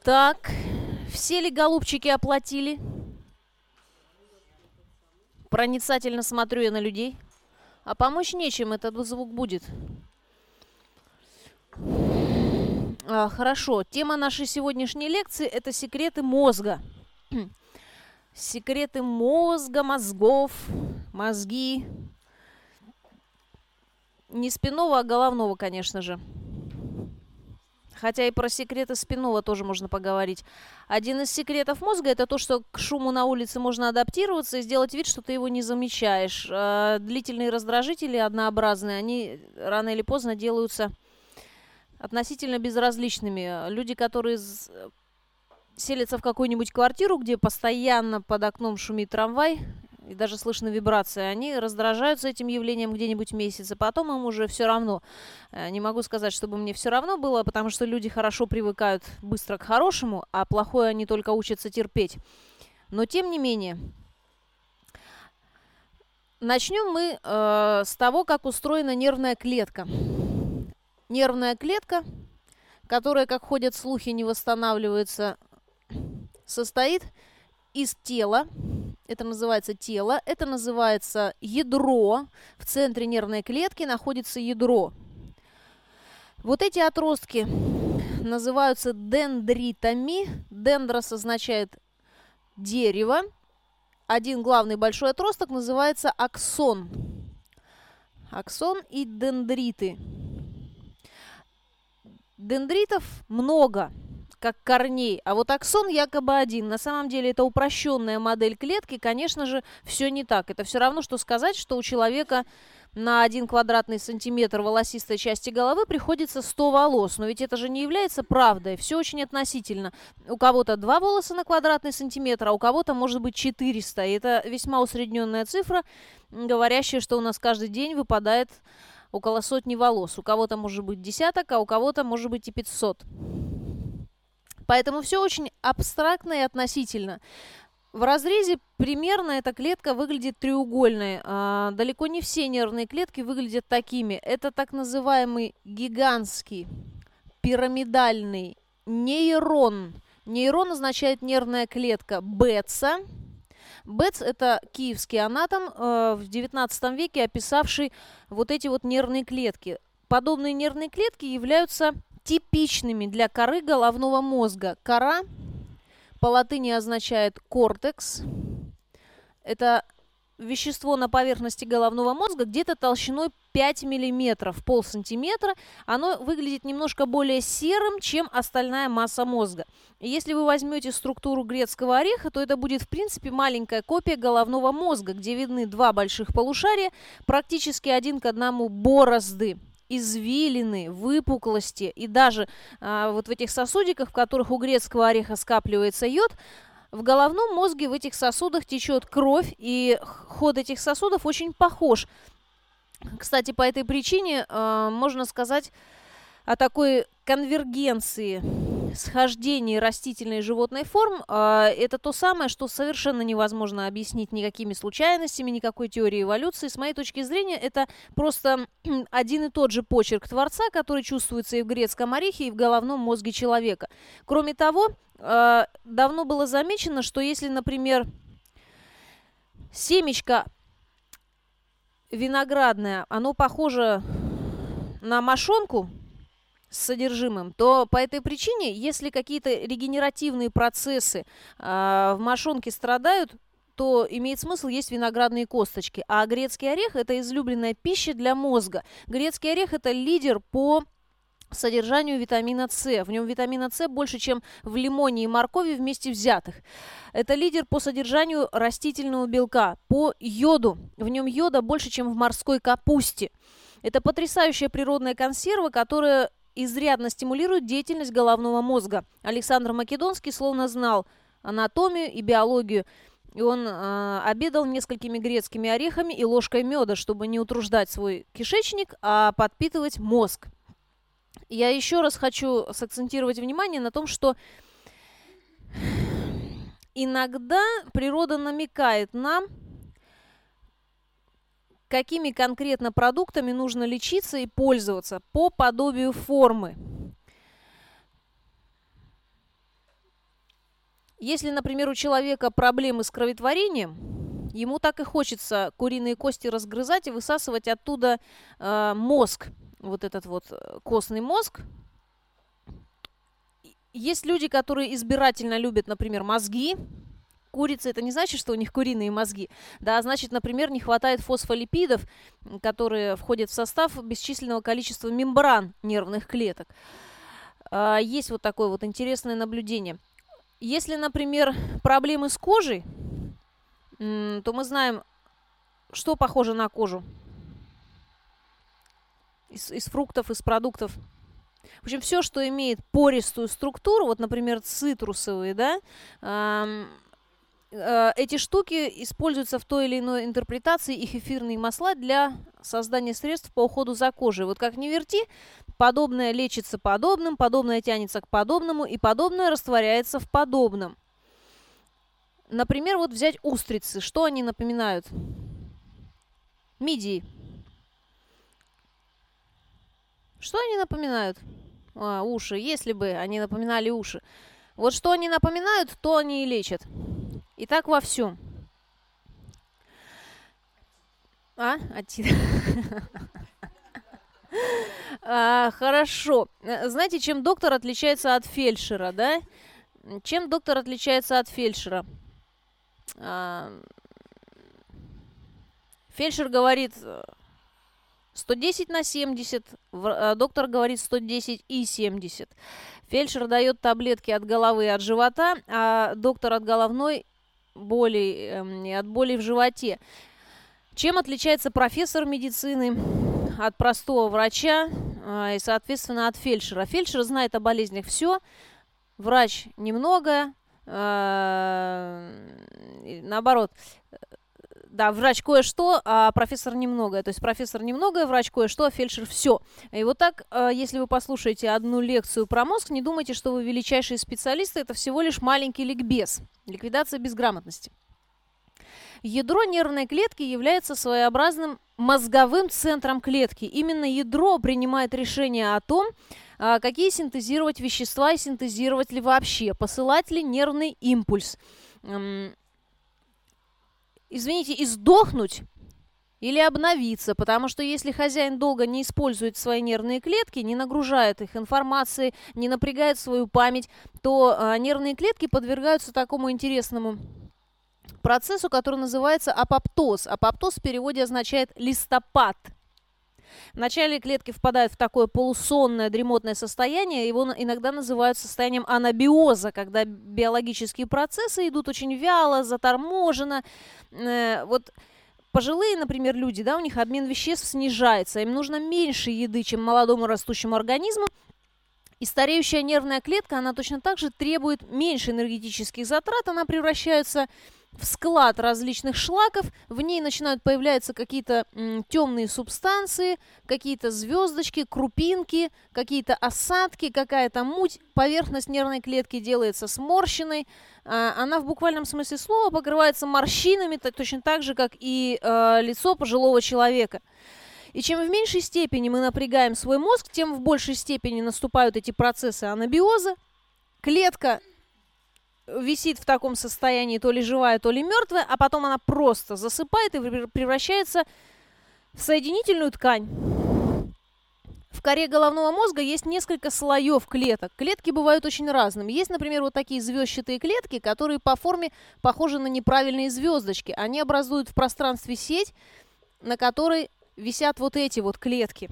Так, все ли голубчики оплатили? Проницательно смотрю я на людей. А помочь нечем, этот звук будет. Хорошо, тема нашей сегодняшней лекции – это секреты мозга. Секреты мозга, мозгов, мозги. Не спинного, а головного, конечно же. Хотя и про секреты спинного тоже можно поговорить. Один из секретов мозга – это то, что к шуму на улице можно адаптироваться и сделать вид, что ты его не замечаешь. Длительные раздражители однообразные, они рано или поздно делаются относительно безразличными. Люди, которые селятся в какую-нибудь квартиру, где постоянно под окном шумит трамвай, и даже слышно вибрации, они раздражаются этим явлением где-нибудь месяц, а потом им уже все равно. Не могу сказать, чтобы мне все равно было, потому что люди хорошо привыкают быстро к хорошему, а плохое они только учатся терпеть. Но тем не менее, начнем мы с того, как устроена нервная клетка. Нервная клетка, которая, как ходят слухи, не восстанавливается, состоит из тела. Это называется тело, это называется ядро. В центре нервной клетки находится ядро. Вот эти отростки называются дендритами. Дендрос означает дерево. Один главный большой отросток называется аксон. Аксон и дендриты. Дендритов много, как корней, а вот аксон якобы один. На самом деле это упрощенная модель клетки, конечно же, все не так. Это все равно, что сказать, что у человека на 1 квадратный сантиметр волосистой части головы приходится 100 волос. Но ведь это же не является правдой, все очень относительно. У кого-то 2 волоса на квадратный сантиметр, а у кого-то может быть 400. И это весьма усредненная цифра, говорящая, что у нас каждый день выпадает около 100 волос. У кого-то может быть десяток, а у кого-то может быть и 500. Поэтому все очень абстрактно и относительно. В разрезе примерно эта клетка выглядит треугольной. Далеко не все нервные клетки выглядят такими. Это так называемый гигантский пирамидальный нейрон. Нейрон означает нервная клетка Бетца. Бетц – это киевский анатом, в XIX веке описавший вот эти вот нервные клетки. Подобные нервные клетки являются типичными для коры головного мозга. Кора по латыни означает кортекс. Это вещество на поверхности головного мозга где-то толщиной 5 мм, полсантиметра. Оно выглядит немножко более серым, чем остальная масса мозга. И если вы возьмете структуру грецкого ореха, то это будет, в принципе, маленькая копия головного мозга, где видны 2 больших полушария, практически 1 к 1 борозды, извилины, выпуклости. И даже вот в этих сосудиках, в которых у грецкого ореха скапливается йод, в головном мозге в этих сосудах течет кровь, и ход этих сосудов очень похож. Кстати, по этой причине можно сказать о такой конвергенции, схождении растительной и животной форм. Это то самое, что совершенно невозможно объяснить никакими случайностями, никакой теорией эволюции. С моей точки зрения, это просто один и тот же почерк Творца, который чувствуется и в грецком орехе, и в головном мозге человека. Кроме того, давно было замечено, что если, например, семечко виноградное, оно похоже на мошонку с содержимым, то по этой причине, если какие-то регенеративные процессы в мошонке страдают, то имеет смысл есть виноградные косточки. А грецкий орех – это излюбленная пища для мозга. Грецкий орех – это лидер по содержанию витамина С. В нем витамина С больше, чем в лимоне и моркови вместе взятых. Это лидер по содержанию растительного белка, по йоду. В нем йода больше, чем в морской капусте. Это потрясающая природная консерва, которая изрядно стимулирует деятельность головного мозга. Александр Македонский словно знал анатомию и биологию. И он обедал несколькими грецкими орехами и ложкой меда, чтобы не утруждать свой кишечник, а подпитывать мозг. Я еще раз хочу сакцентировать внимание на том, что иногда природа намекает нам, какими конкретно продуктами нужно лечиться и пользоваться по подобию формы. Если, например, у человека проблемы с кроветворением, ему так и хочется куриные кости разгрызать и высасывать оттуда мозг, вот этот вот костный мозг. Есть люди, которые избирательно любят, например, мозги. Курица — это не значит, что у них куриные мозги. Да, значит, например, не хватает фосфолипидов, которые входят в состав бесчисленного количества мембран нервных клеток. Есть вот такое вот интересное наблюдение. Если, например, проблемы с кожей, то мы знаем, что похоже на кожу из фруктов, из продуктов. В общем, все, что имеет пористую структуру, вот, например, цитрусовые, да, эти штуки используются в той или иной интерпретации, их эфирные масла, для создания средств по уходу за кожей. Вот как ни верти, подобное лечится подобным, подобное тянется к подобному, и подобное растворяется в подобном. Например, вот взять устрицы. Что они напоминают? Мидии. Что они напоминают? Уши. Если бы они напоминали уши. Вот что они напоминают, то они и лечат. И так во всем. Хорошо. Знаете, чем доктор отличается от фельдшера, да? Чем доктор отличается от фельдшера? Фельдшер говорит 110/70, доктор говорит 110/70. Фельдшер дает таблетки от головы и от живота, а доктор от головной боли и от боли в животе. Чем отличается профессор медицины от простого врача и, соответственно, от фельдшера? Фельдшер знает о болезнях все, врач немного, наоборот. Да, врач кое-что, а профессор немногое. То есть профессор немногое, врач кое-что, а фельдшер все. И вот так, если вы послушаете одну лекцию про мозг, не думайте, что вы величайшие специалисты. Это всего лишь маленький ликбез. Ликвидация безграмотности. Ядро нервной клетки является своеобразным мозговым центром клетки. Именно ядро принимает решение о том, какие синтезировать вещества и синтезировать ли вообще, посылать ли нервный импульс. Извините, и сдохнуть или обновиться, потому что если хозяин долго не использует свои нервные клетки, не нагружает их информацией, не напрягает свою память, то нервные клетки подвергаются такому интересному процессу, который называется апоптоз. Апоптоз в переводе означает «листопад». Вначале клетки впадают в такое полусонное, дремотное состояние, его иногда называют состоянием анабиоза, когда биологические процессы идут очень вяло, заторможенно. Вот пожилые, например, люди, да, у них обмен веществ снижается, им нужно меньше еды, чем молодому растущему организму, и стареющая нервная клетка, она точно так же требует меньше энергетических затрат, она превращается в склад различных шлаков, в ней начинают появляться какие-то темные субстанции, какие-то звездочки, крупинки, какие-то осадки, какая-то муть. Поверхность нервной клетки делается сморщенной, она в буквальном смысле слова покрывается морщинами, точно так же, как и лицо пожилого человека. И чем в меньшей степени мы напрягаем свой мозг, тем в большей степени наступают эти процессы анабиоза. Клетка висит в таком состоянии, то ли живая, то ли мертвая, а потом она просто засыпает и превращается в соединительную ткань. В коре головного мозга есть несколько слоев клеток. Клетки бывают очень разными. Есть, например, вот такие звездчатые клетки, которые по форме похожи на неправильные звездочки. Они образуют в пространстве сеть, на которой висят вот эти вот клетки.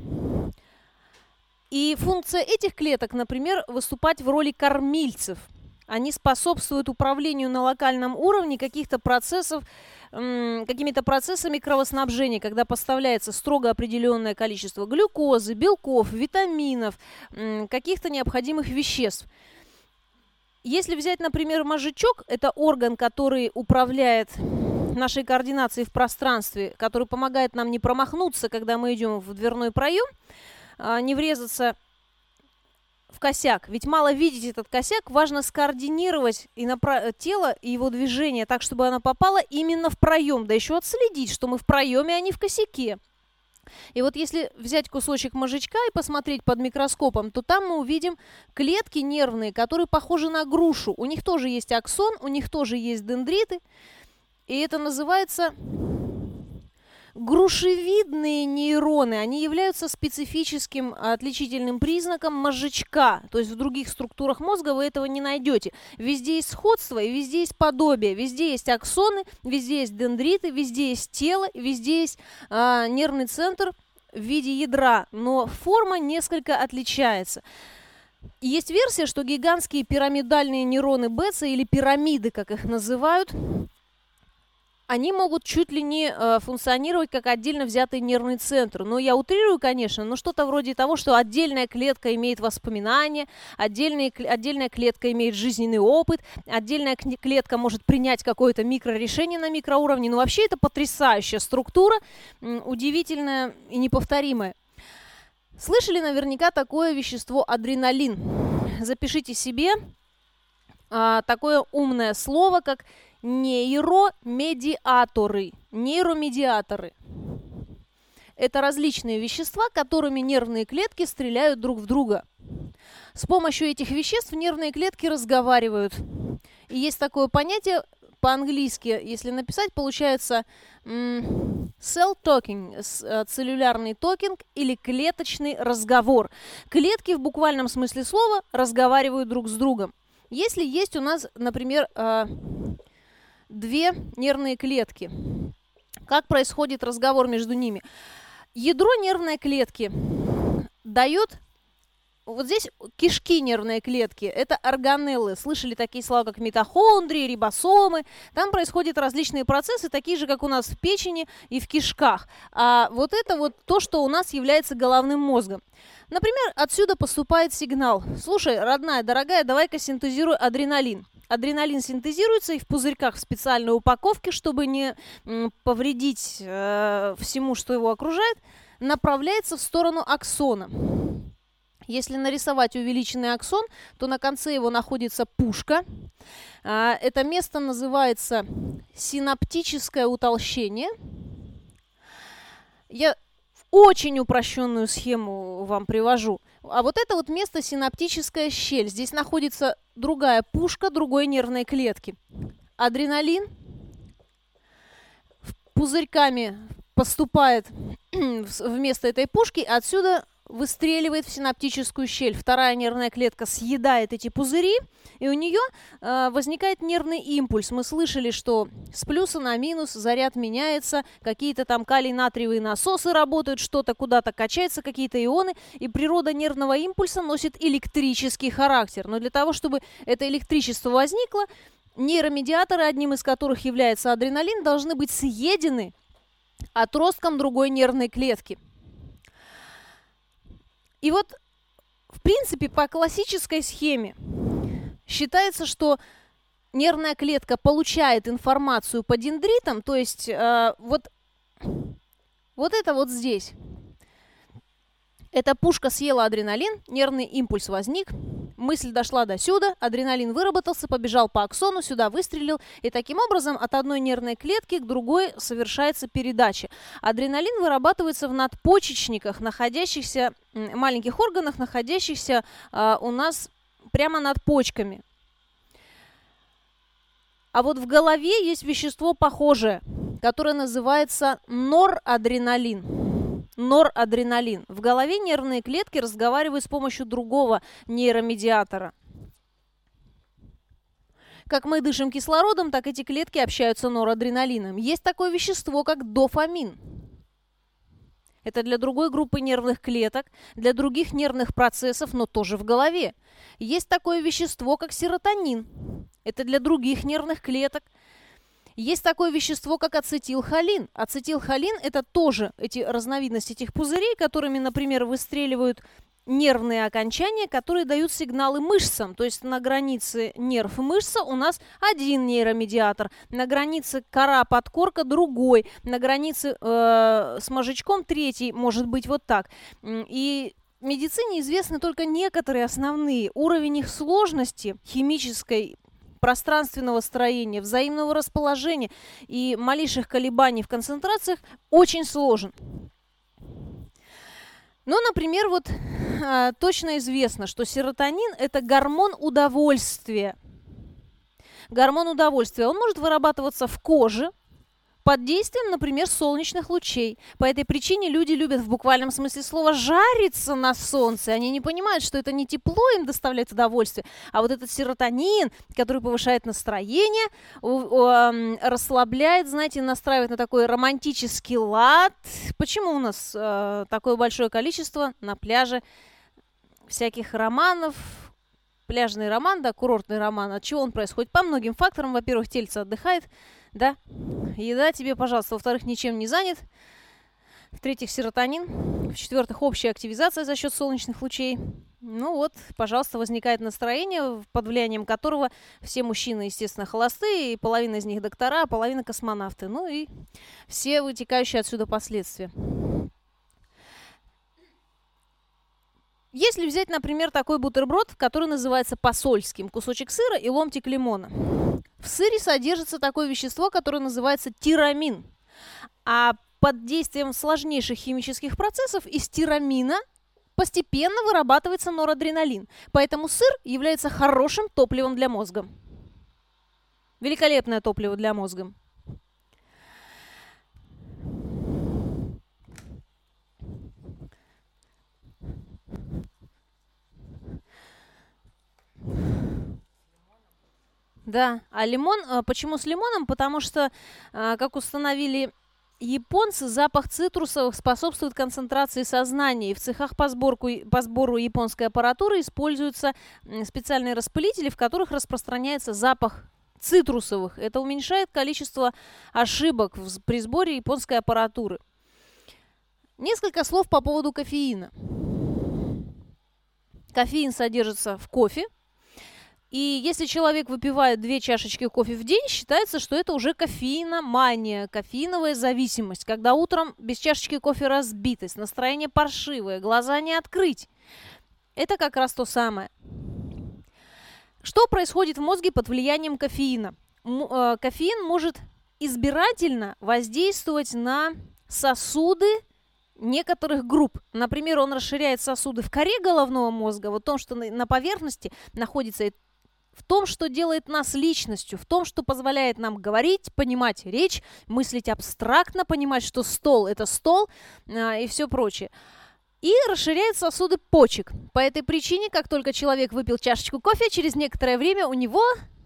И функция этих клеток, например, выступать в роли кормильцев. Они способствуют управлению на локальном уровне каких-то процессов, какими-то процессами кровоснабжения, когда поставляется строго определенное количество глюкозы, белков, витаминов, каких-то необходимых веществ. Если взять, например, мозжечок, это орган, который управляет нашей координацией в пространстве, который помогает нам не промахнуться, когда мы идем в дверной проем, не врезаться в косяк. Ведь мало видеть этот косяк, важно скоординировать тело и его движение так, чтобы оно попало именно в проем, да еще отследить, что мы в проеме, а не в косяке. И вот если взять кусочек мозжечка и посмотреть под микроскопом, то там мы увидим клетки нервные, которые похожи на грушу. У них тоже есть аксон, у них тоже есть дендриты. И это называется грушевидные нейроны. Они являются специфическим отличительным признаком мозжечка. То есть в других структурах мозга вы этого не найдете. Везде есть сходство и везде есть подобие. Везде есть аксоны, везде есть дендриты, везде есть тело, везде есть нервный центр в виде ядра. Но форма несколько отличается. Есть версия, что гигантские пирамидальные нейроны Бетса, или пирамиды, как их называют, они могут чуть ли не функционировать как отдельно взятый нервный центр. Но я утрирую, конечно, но что-то вроде того, что отдельная клетка имеет воспоминания, отдельная клетка имеет жизненный опыт, отдельная клетка может принять какое-то микрорешение на микроуровне. Но вообще это потрясающая структура, удивительная и неповторимая. Слышали наверняка такое вещество адреналин. Запишите себе такое умное слово, как нейромедиаторы. Нейромедиаторы. Это различные вещества, которыми нервные клетки стреляют друг в друга. С помощью этих веществ нервные клетки разговаривают. И есть такое понятие по-английски, если написать, получается cell talking, целлюлярный токинг или клеточный разговор. Клетки в буквальном смысле слова разговаривают друг с другом. Если есть у нас, например, две нервные клетки, как происходит разговор между ними? Ядро нервной клетки дает, вот здесь кишки нервной клетки, это органеллы. Слышали такие слова, как митохондрии, рибосомы. Там происходят различные процессы, такие же, как у нас в печени и в кишках. А вот это вот то, что у нас является головным мозгом. Например, отсюда поступает сигнал. Слушай, родная, дорогая, давай-ка синтезируй адреналин. Адреналин синтезируется и в пузырьках в специальной упаковке, чтобы не повредить всему, что его окружает, направляется в сторону аксона. Если нарисовать увеличенный аксон, то на конце его находится пушка. Это место называется синаптическое утолщение. Я очень упрощенную схему вам привожу. А вот это вот место синаптическая щель. Здесь находится другая пушка другой нервной клетки. Адреналин пузырьками поступает вместо этой пушки, отсюда выстреливает в синаптическую щель. Вторая нервная клетка съедает эти пузыри, и у нее возникает нервный импульс. Мы слышали, что с плюса на минус заряд меняется, какие-то там калий-натриевые насосы работают, что-то куда-то качается, какие-то ионы, и природа нервного импульса носит электрический характер. Но для того, чтобы это электричество возникло, нейромедиаторы, одним из которых является адреналин, должны быть съедены отростком другой нервной клетки. И вот, в принципе, по классической схеме считается, что нервная клетка получает информацию по дендритам, то есть вот это вот здесь. Эта пушка съела адреналин, нервный импульс возник, мысль дошла до сюда, адреналин выработался, побежал по аксону, сюда выстрелил, и таким образом от одной нервной клетки к другой совершается передача. Адреналин вырабатывается в надпочечниках, находящихся, маленьких органах, находящихся у нас прямо над почками. А вот в голове есть вещество похожее, которое называется норадреналин. Норадреналин. В голове нервные клетки разговаривают с помощью другого нейромедиатора. Как мы дышим кислородом, так эти клетки общаются норадреналином. Есть такое вещество, как дофамин. Это для другой группы нервных клеток, для других нервных процессов, но тоже в голове. Есть такое вещество, как серотонин. Это для других нервных клеток. Есть такое вещество, как ацетилхолин. Ацетилхолин – это тоже эти разновидности этих пузырей, которыми, например, выстреливают нервные окончания, которые дают сигналы мышцам. То есть на границе нерв-мышца у нас один нейромедиатор, на границе кора-подкорка другой, на границе с мозжечком третий, может быть вот так. И в медицине известны только некоторые основные. Уровень их сложности химической, пространственного строения, взаимного расположения и малейших колебаний в концентрациях очень сложен. Ну, например, вот точно известно, что серотонин – это гормон удовольствия. Гормон удовольствия. Он может вырабатываться в коже под действием, например, солнечных лучей. По этой причине люди любят в буквальном смысле слова жариться на солнце. Они не понимают, что это не тепло им доставляет удовольствие, а вот этот серотонин, который повышает настроение, расслабляет, знаете, настраивает на такой романтический лад. Почему у нас такое большое количество на пляже всяких романов? Пляжный роман, да, курортный роман. От чего он происходит? По многим факторам. Во-первых, тельце отдыхает, да. Еда тебе, пожалуйста. Во-вторых, ничем не занят. В-третьих, серотонин. В-четвертых, общая активизация за счет солнечных лучей. Ну вот, пожалуйста, возникает настроение, под влиянием которого все мужчины, естественно, холостые, и половина из них доктора, а половина космонавты. Ну и все вытекающие отсюда последствия. Если взять, например, такой бутерброд, который называется посольским, кусочек сыра и ломтик лимона. В сыре содержится такое вещество, которое называется тирамин. А под действием сложнейших химических процессов из тирамина постепенно вырабатывается норадреналин. Поэтому сыр является хорошим топливом для мозга. Великолепное топливо для мозга. Да, а лимон, почему с лимоном? Потому что, как установили японцы, запах цитрусовых способствует концентрации сознания. И в цехах по сбору японской аппаратуры используются специальные распылители, в которых распространяется запах цитрусовых. Это уменьшает количество ошибок при сборе японской аппаратуры. Несколько слов по поводу кофеина. Кофеин содержится в кофе. И если человек выпивает 2 чашечки кофе в день, считается, что это уже кофеиномания, кофеиновая зависимость, когда утром без чашечки кофе разбитость, настроение паршивое, глаза не открыть. Это как раз то самое. Что происходит в мозге под влиянием кофеина? Кофеин может избирательно воздействовать на сосуды некоторых групп. Например, он расширяет сосуды в коре головного мозга, вот в том, что на поверхности находится, в том, что делает нас личностью, в том, что позволяет нам говорить, понимать речь, мыслить абстрактно, понимать, что стол – это стол и все прочее. И расширяет сосуды почек. По этой причине, как только человек выпил чашечку кофе, через некоторое время у него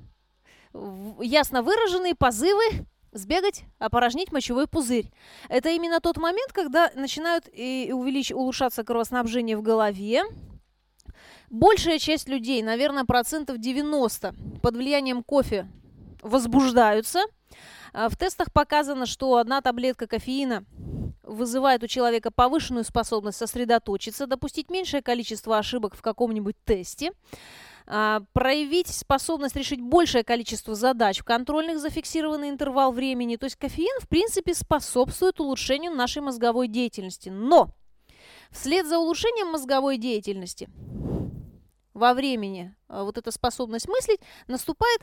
ясно выраженные позывы сбегать, опорожнить мочевой пузырь. Это именно тот момент, когда начинают улучшаться кровоснабжение в голове. Большая часть людей, наверное, 90% под влиянием кофе возбуждаются. В тестах показано, что 1 таблетка кофеина вызывает у человека повышенную способность сосредоточиться, допустить меньшее количество ошибок в каком-нибудь тесте, проявить способность решить большее количество задач в контрольных за фиксированный интервал времени. То есть кофеин, в принципе, способствует улучшению нашей мозговой деятельности. Но вслед за улучшением мозговой деятельности во времени вот эта способность мыслить наступает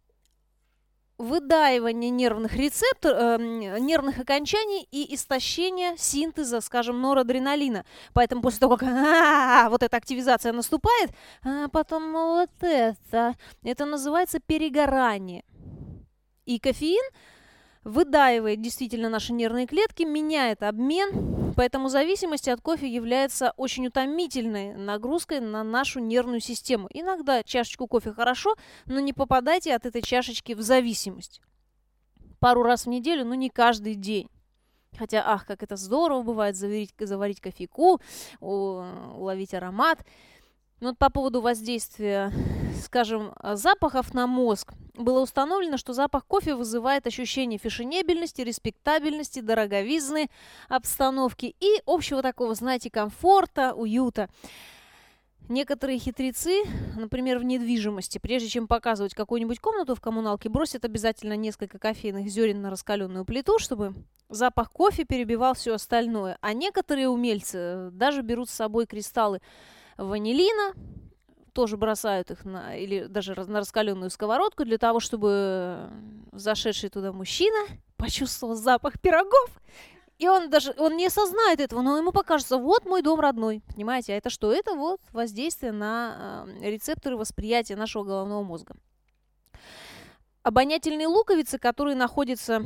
выдаивание нервных рецепторов, нервных окончаний и истощение синтеза, скажем, норадреналина. Поэтому после того, как вот эта активизация наступает, потом вот это называется перегорание. И кофеин выдаивает действительно наши нервные клетки, меняет обмен, поэтому зависимость от кофе является очень утомительной нагрузкой на нашу нервную систему. Иногда чашечку кофе хорошо, но не попадайте от этой чашечки в зависимость. Пару раз в неделю, но не каждый день. Хотя, как это здорово бывает заварить кофейку, уловить аромат. Но вот по поводу воздействия, скажем, запахов на мозг, было установлено, что запах кофе вызывает ощущение фешенебельности, респектабельности, дороговизны обстановки и общего такого, знаете, комфорта, уюта. Некоторые хитрецы, например, в недвижимости, прежде чем показывать какую-нибудь комнату в коммуналке, бросят обязательно несколько кофейных зерен на раскаленную плиту, чтобы запах кофе перебивал все остальное. А некоторые умельцы даже берут с собой кристаллы ванилина, тоже бросают их или даже на раскаленную сковородку для того, чтобы зашедший туда мужчина почувствовал запах пирогов И он не осознает этого, но ему покажется, вот мой дом родной, понимаете? А это что? Это вот воздействие на рецепторы восприятия нашего головного мозга. Обонятельные луковицы, которые находятся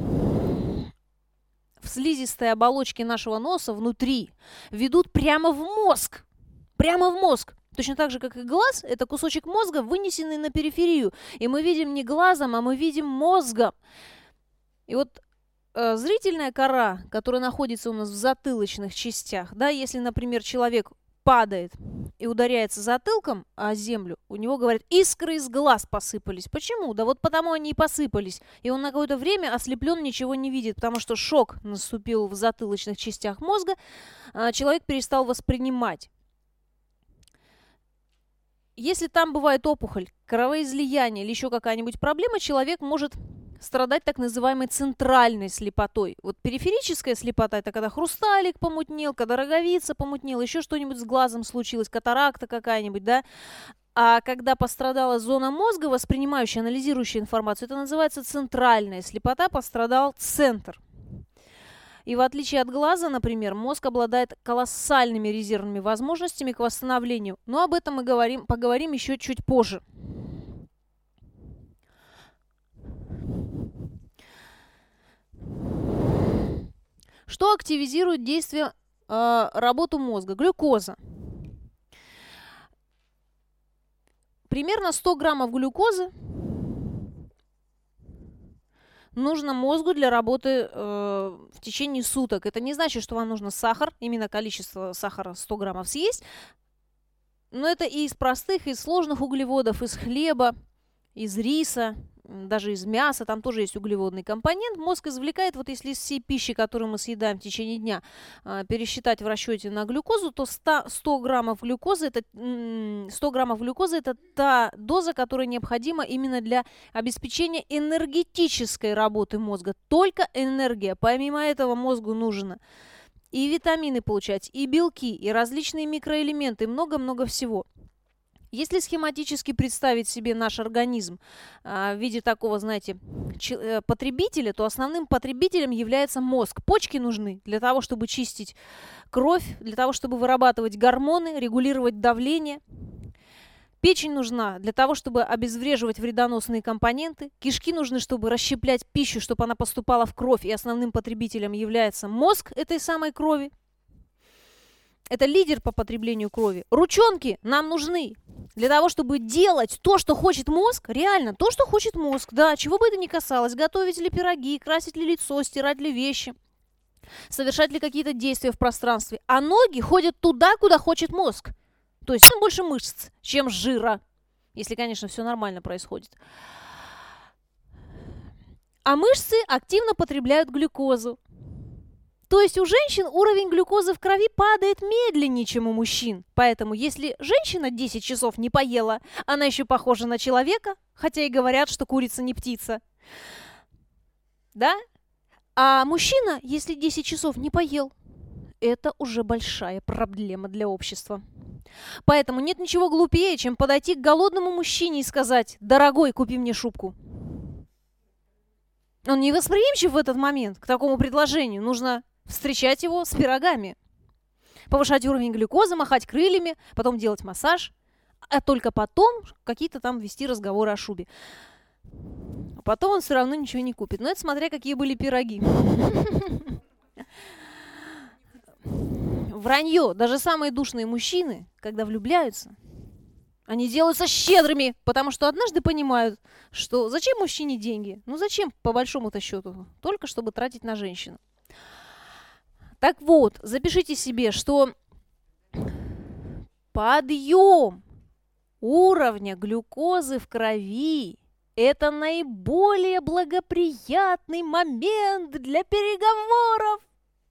в слизистой оболочке нашего носа внутри, ведут прямо в мозг. Прямо в мозг. Точно так же, как и глаз, это кусочек мозга, вынесенный на периферию. И мы видим не глазом, а мы видим мозгом. И вот зрительная кора, которая находится у нас в затылочных частях, да, если, например, человек падает и ударяется затылком о землю, у него, говорят, искры из глаз посыпались. Почему? Да вот потому они и посыпались. И он на какое-то время ослеплен, ничего не видит, потому что шок наступил в затылочных частях мозга, человек перестал воспринимать. Если там бывает опухоль, кровоизлияние или еще какая-нибудь проблема, человек может страдать так называемой центральной слепотой. Вот периферическая слепота – это когда хрусталик помутнел, когда роговица помутнела, еще что-нибудь с глазом случилось, катаракта какая-нибудь, да. А когда пострадала зона мозга, воспринимающая, анализирующая информацию, это называется центральная слепота, пострадал центр. И в отличие от глаза, например, мозг обладает колоссальными резервными возможностями к восстановлению. Но об этом мы поговорим еще чуть позже. Что активизирует действие, работу мозга? Глюкоза. Примерно 100 граммов глюкозы нужно мозгу для работы в течение суток. Это не значит, что вам нужно сахар, именно количество сахара 100 граммов съесть. Но это и из простых, и из сложных углеводов, из хлеба, из риса, даже из мяса, там тоже есть углеводный компонент. Мозг извлекает, вот если из всей пищи, которую мы съедаем в течение дня, пересчитать в расчете на глюкозу, то 100 граммов глюкозы это та доза, которая необходима именно для обеспечения энергетической работы мозга. Только энергия. Помимо этого мозгу нужно и витамины получать, и белки, и различные микроэлементы, и много-много всего. Если схематически представить себе наш организм в виде такого, знаете, потребителя, то основным потребителем является мозг. Почки нужны для того, чтобы чистить кровь, для того, чтобы вырабатывать гормоны, регулировать давление. Печень нужна для того, чтобы обезвреживать вредоносные компоненты. Кишки нужны, чтобы расщеплять пищу, чтобы она поступала в кровь. И основным потребителем является мозг этой самой крови. Это лидер по потреблению крови. Ручонки нам нужны для того, чтобы делать то, что хочет мозг. Реально, то, что хочет мозг. Да, чего бы это ни касалось. Готовить ли пироги, красить ли лицо, стирать ли вещи, совершать ли какие-то действия в пространстве. А ноги ходят туда, куда хочет мозг. То есть больше мышц, чем жира. Если, конечно, все нормально происходит. А мышцы активно потребляют глюкозу. То есть у женщин уровень глюкозы в крови падает медленнее, чем у мужчин. Поэтому если женщина 10 часов не поела, она еще похожа на человека, хотя и говорят, что курица не птица. Да? А мужчина, если 10 часов не поел, это уже большая проблема для общества. Поэтому нет ничего глупее, чем подойти к голодному мужчине и сказать: «Дорогой, купи мне шубку». Он не восприимчив в этот момент к такому предложению. Нужно встречать его с пирогами. Повышать уровень глюкозы, махать крыльями, потом делать массаж, а только потом какие-то там вести разговоры о шубе. А потом он все равно ничего не купит. Но это смотря какие были пироги. Вранье. Даже самые душные мужчины, когда влюбляются, они делаются щедрыми, потому что однажды понимают, что зачем мужчине деньги? Ну зачем, по большому-то счету? Только чтобы тратить на женщину. Так вот, запишите себе, что подъем уровня глюкозы в крови – это наиболее благоприятный момент для переговоров.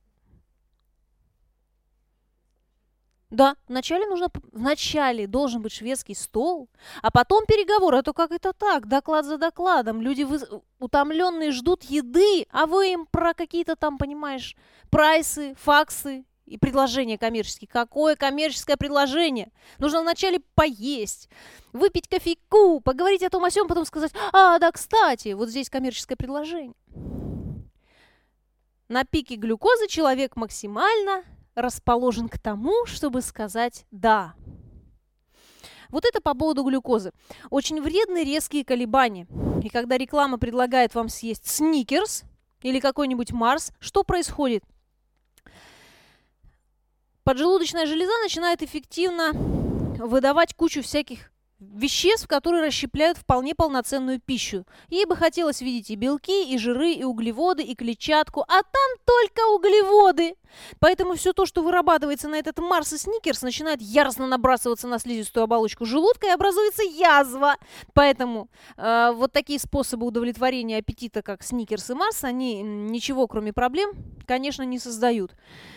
Да, вначале должен быть шведский стол, а потом переговоры. А то как это так? Доклад за докладом. Люди утомленные ждут еды, а вы им про какие-то там, понимаешь, прайсы, факсы и предложения коммерческие. Какое коммерческое предложение? Нужно вначале поесть, выпить кофейку, поговорить о том о сём, потом сказать: а, да, кстати, вот здесь коммерческое предложение. На пике глюкозы человек максимально расположен к тому, чтобы сказать «да». Вот это по поводу глюкозы. Очень вредны резкие колебания. И когда реклама предлагает вам съесть сникерс или какой-нибудь Марс, что происходит? Поджелудочная железа начинает эффективно выдавать кучу всяких веществ, которые расщепляют вполне полноценную пищу. Ей бы хотелось видеть и белки, и жиры, и углеводы, и клетчатку, а там только углеводы. Поэтому все то, что вырабатывается на этот Марс и Сникерс, начинает яростно набрасываться на слизистую оболочку желудка и образуется язва. Поэтому вот такие способы удовлетворения аппетита, как Сникерс и Марс, они ничего, кроме проблем, конечно, не создают.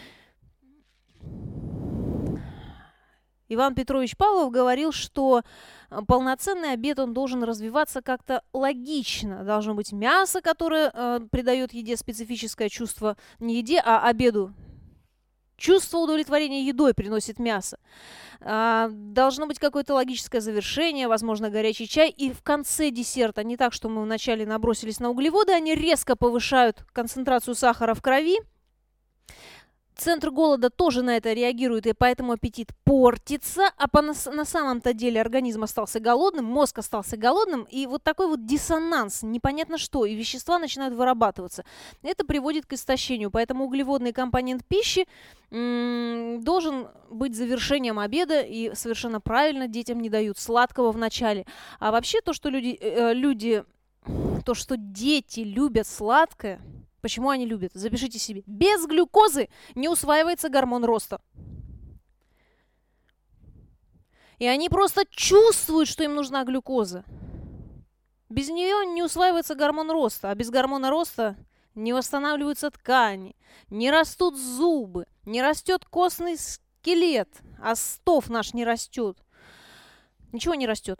Иван Петрович Павлов говорил, что полноценный обед, он должен развиваться как-то логично. Должно быть мясо, которое придает еде специфическое чувство, не еде, а обеду. Чувство удовлетворения едой приносит мясо. Должно быть какое-то логическое завершение, возможно, горячий чай. И в конце десерта, не так, что мы вначале набросились на углеводы, они резко повышают концентрацию сахара в крови. Центр голода тоже на это реагирует, и поэтому аппетит портится, а на самом-то деле организм остался голодным, мозг остался голодным, и вот такой вот диссонанс, непонятно что, и вещества начинают вырабатываться. Это приводит к истощению, поэтому углеводный компонент пищи должен быть завершением обеда, и совершенно правильно детям не дают сладкого в начале. А вообще то, что дети любят сладкое. Почему они любят? Запишите себе. Без глюкозы не усваивается гормон роста. И они просто чувствуют, что им нужна глюкоза. Без нее не усваивается гормон роста. А без гормона роста не восстанавливаются ткани, не растут зубы, не растет костный скелет, а стов наш не растет. Ничего не растет.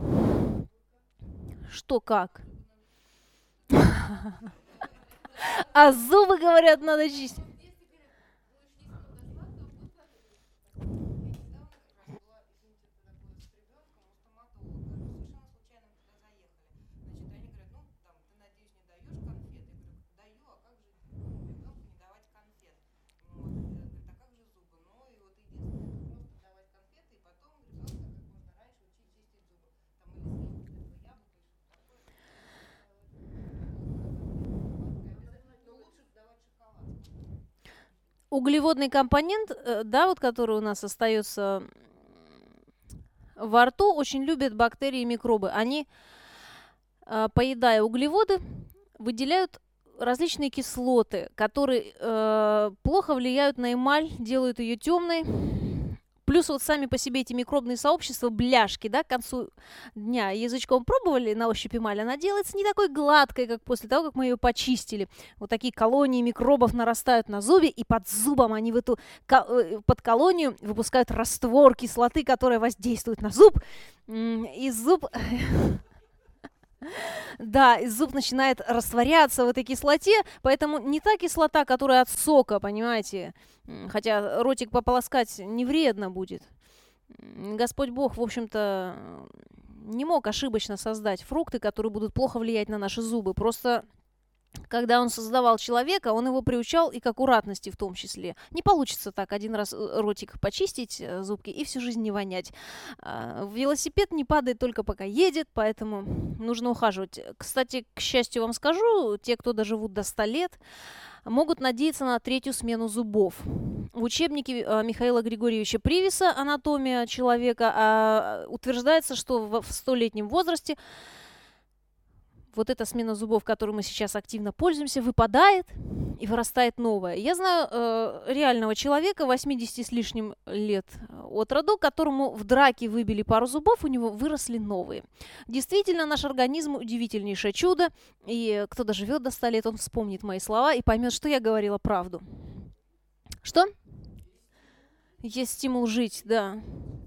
Что как? А зубы, говорят, надо чистить. Углеводный компонент, да, вот который у нас остается во рту, очень любят бактерии и микробы. Они, поедая углеводы, выделяют различные кислоты, которые плохо влияют на эмаль, делают ее темной. Плюс вот сами по себе эти микробные сообщества, бляшки, да, к концу дня язычком пробовали на ощупь эмаль, она делается не такой гладкой, как после того, как мы ее почистили. Вот такие колонии микробов нарастают на зубе, и под зубом они в эту под колонию выпускают раствор кислоты, которая воздействует на зуб, и зуб... Да, и зуб начинает растворяться в этой кислоте, поэтому не та кислота, которая от сока, понимаете, хотя ротик пополоскать не вредно будет. Господь Бог, в общем-то, не мог ошибочно создать фрукты, которые будут плохо влиять на наши зубы. Просто когда он создавал человека, он его приучал и к аккуратности в том числе. Не получится так один раз ротик почистить, зубки, и всю жизнь не вонять. Велосипед не падает только пока едет, поэтому нужно ухаживать. Кстати, к счастью вам скажу, те, кто доживут до 100 лет, могут надеяться на 3-ю смену зубов. В учебнике Михаила Григорьевича Привиса «Анатомия человека» утверждается, что в 100-летнем возрасте вот эта смена зубов, которой мы сейчас активно пользуемся, выпадает и вырастает новая. Я знаю реального человека, 80 с лишним лет от роду, которому в драке выбили пару зубов, у него выросли новые. Действительно, наш организм удивительнейшее чудо, и кто доживет до 100 лет, он вспомнит мои слова и поймет, что я говорила правду. Что? Есть стимул жить, да.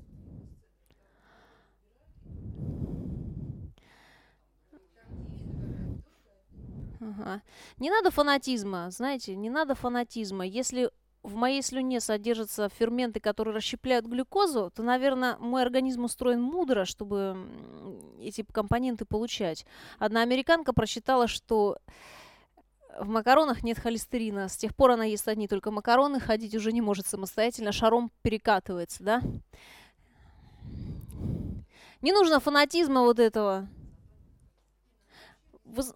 Ага. Не надо фанатизма, знаете, не надо фанатизма. Если в моей слюне содержатся ферменты, которые расщепляют глюкозу, то, наверное, мой организм устроен мудро, чтобы эти компоненты получать. Одна американка просчитала, что В макаронах нет холестерина. С тех пор она ест одни только макароны, ходить уже не может самостоятельно, шаром перекатывается, да? Не нужно фанатизма вот этого. Вы...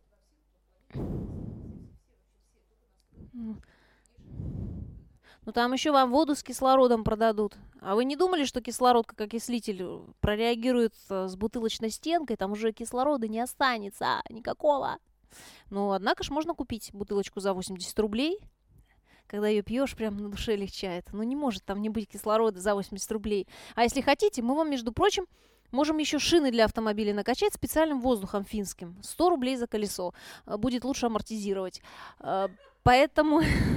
Ну там еще вам воду с кислородом продадут. А вы не думали, что кислород как окислитель прореагирует с бутылочной стенкой? Там уже кислорода не останется никакого. Ну, однако ж можно купить бутылочку за 80 рублей. Когда ее пьешь, прям на душе легчает. Ну, не может там не быть кислорода за 80 рублей. А если хотите, мы вам, между прочим, можем еще шины для автомобиля накачать специальным воздухом финским. 100 рублей за колесо. Будет лучше амортизировать. Поэтому...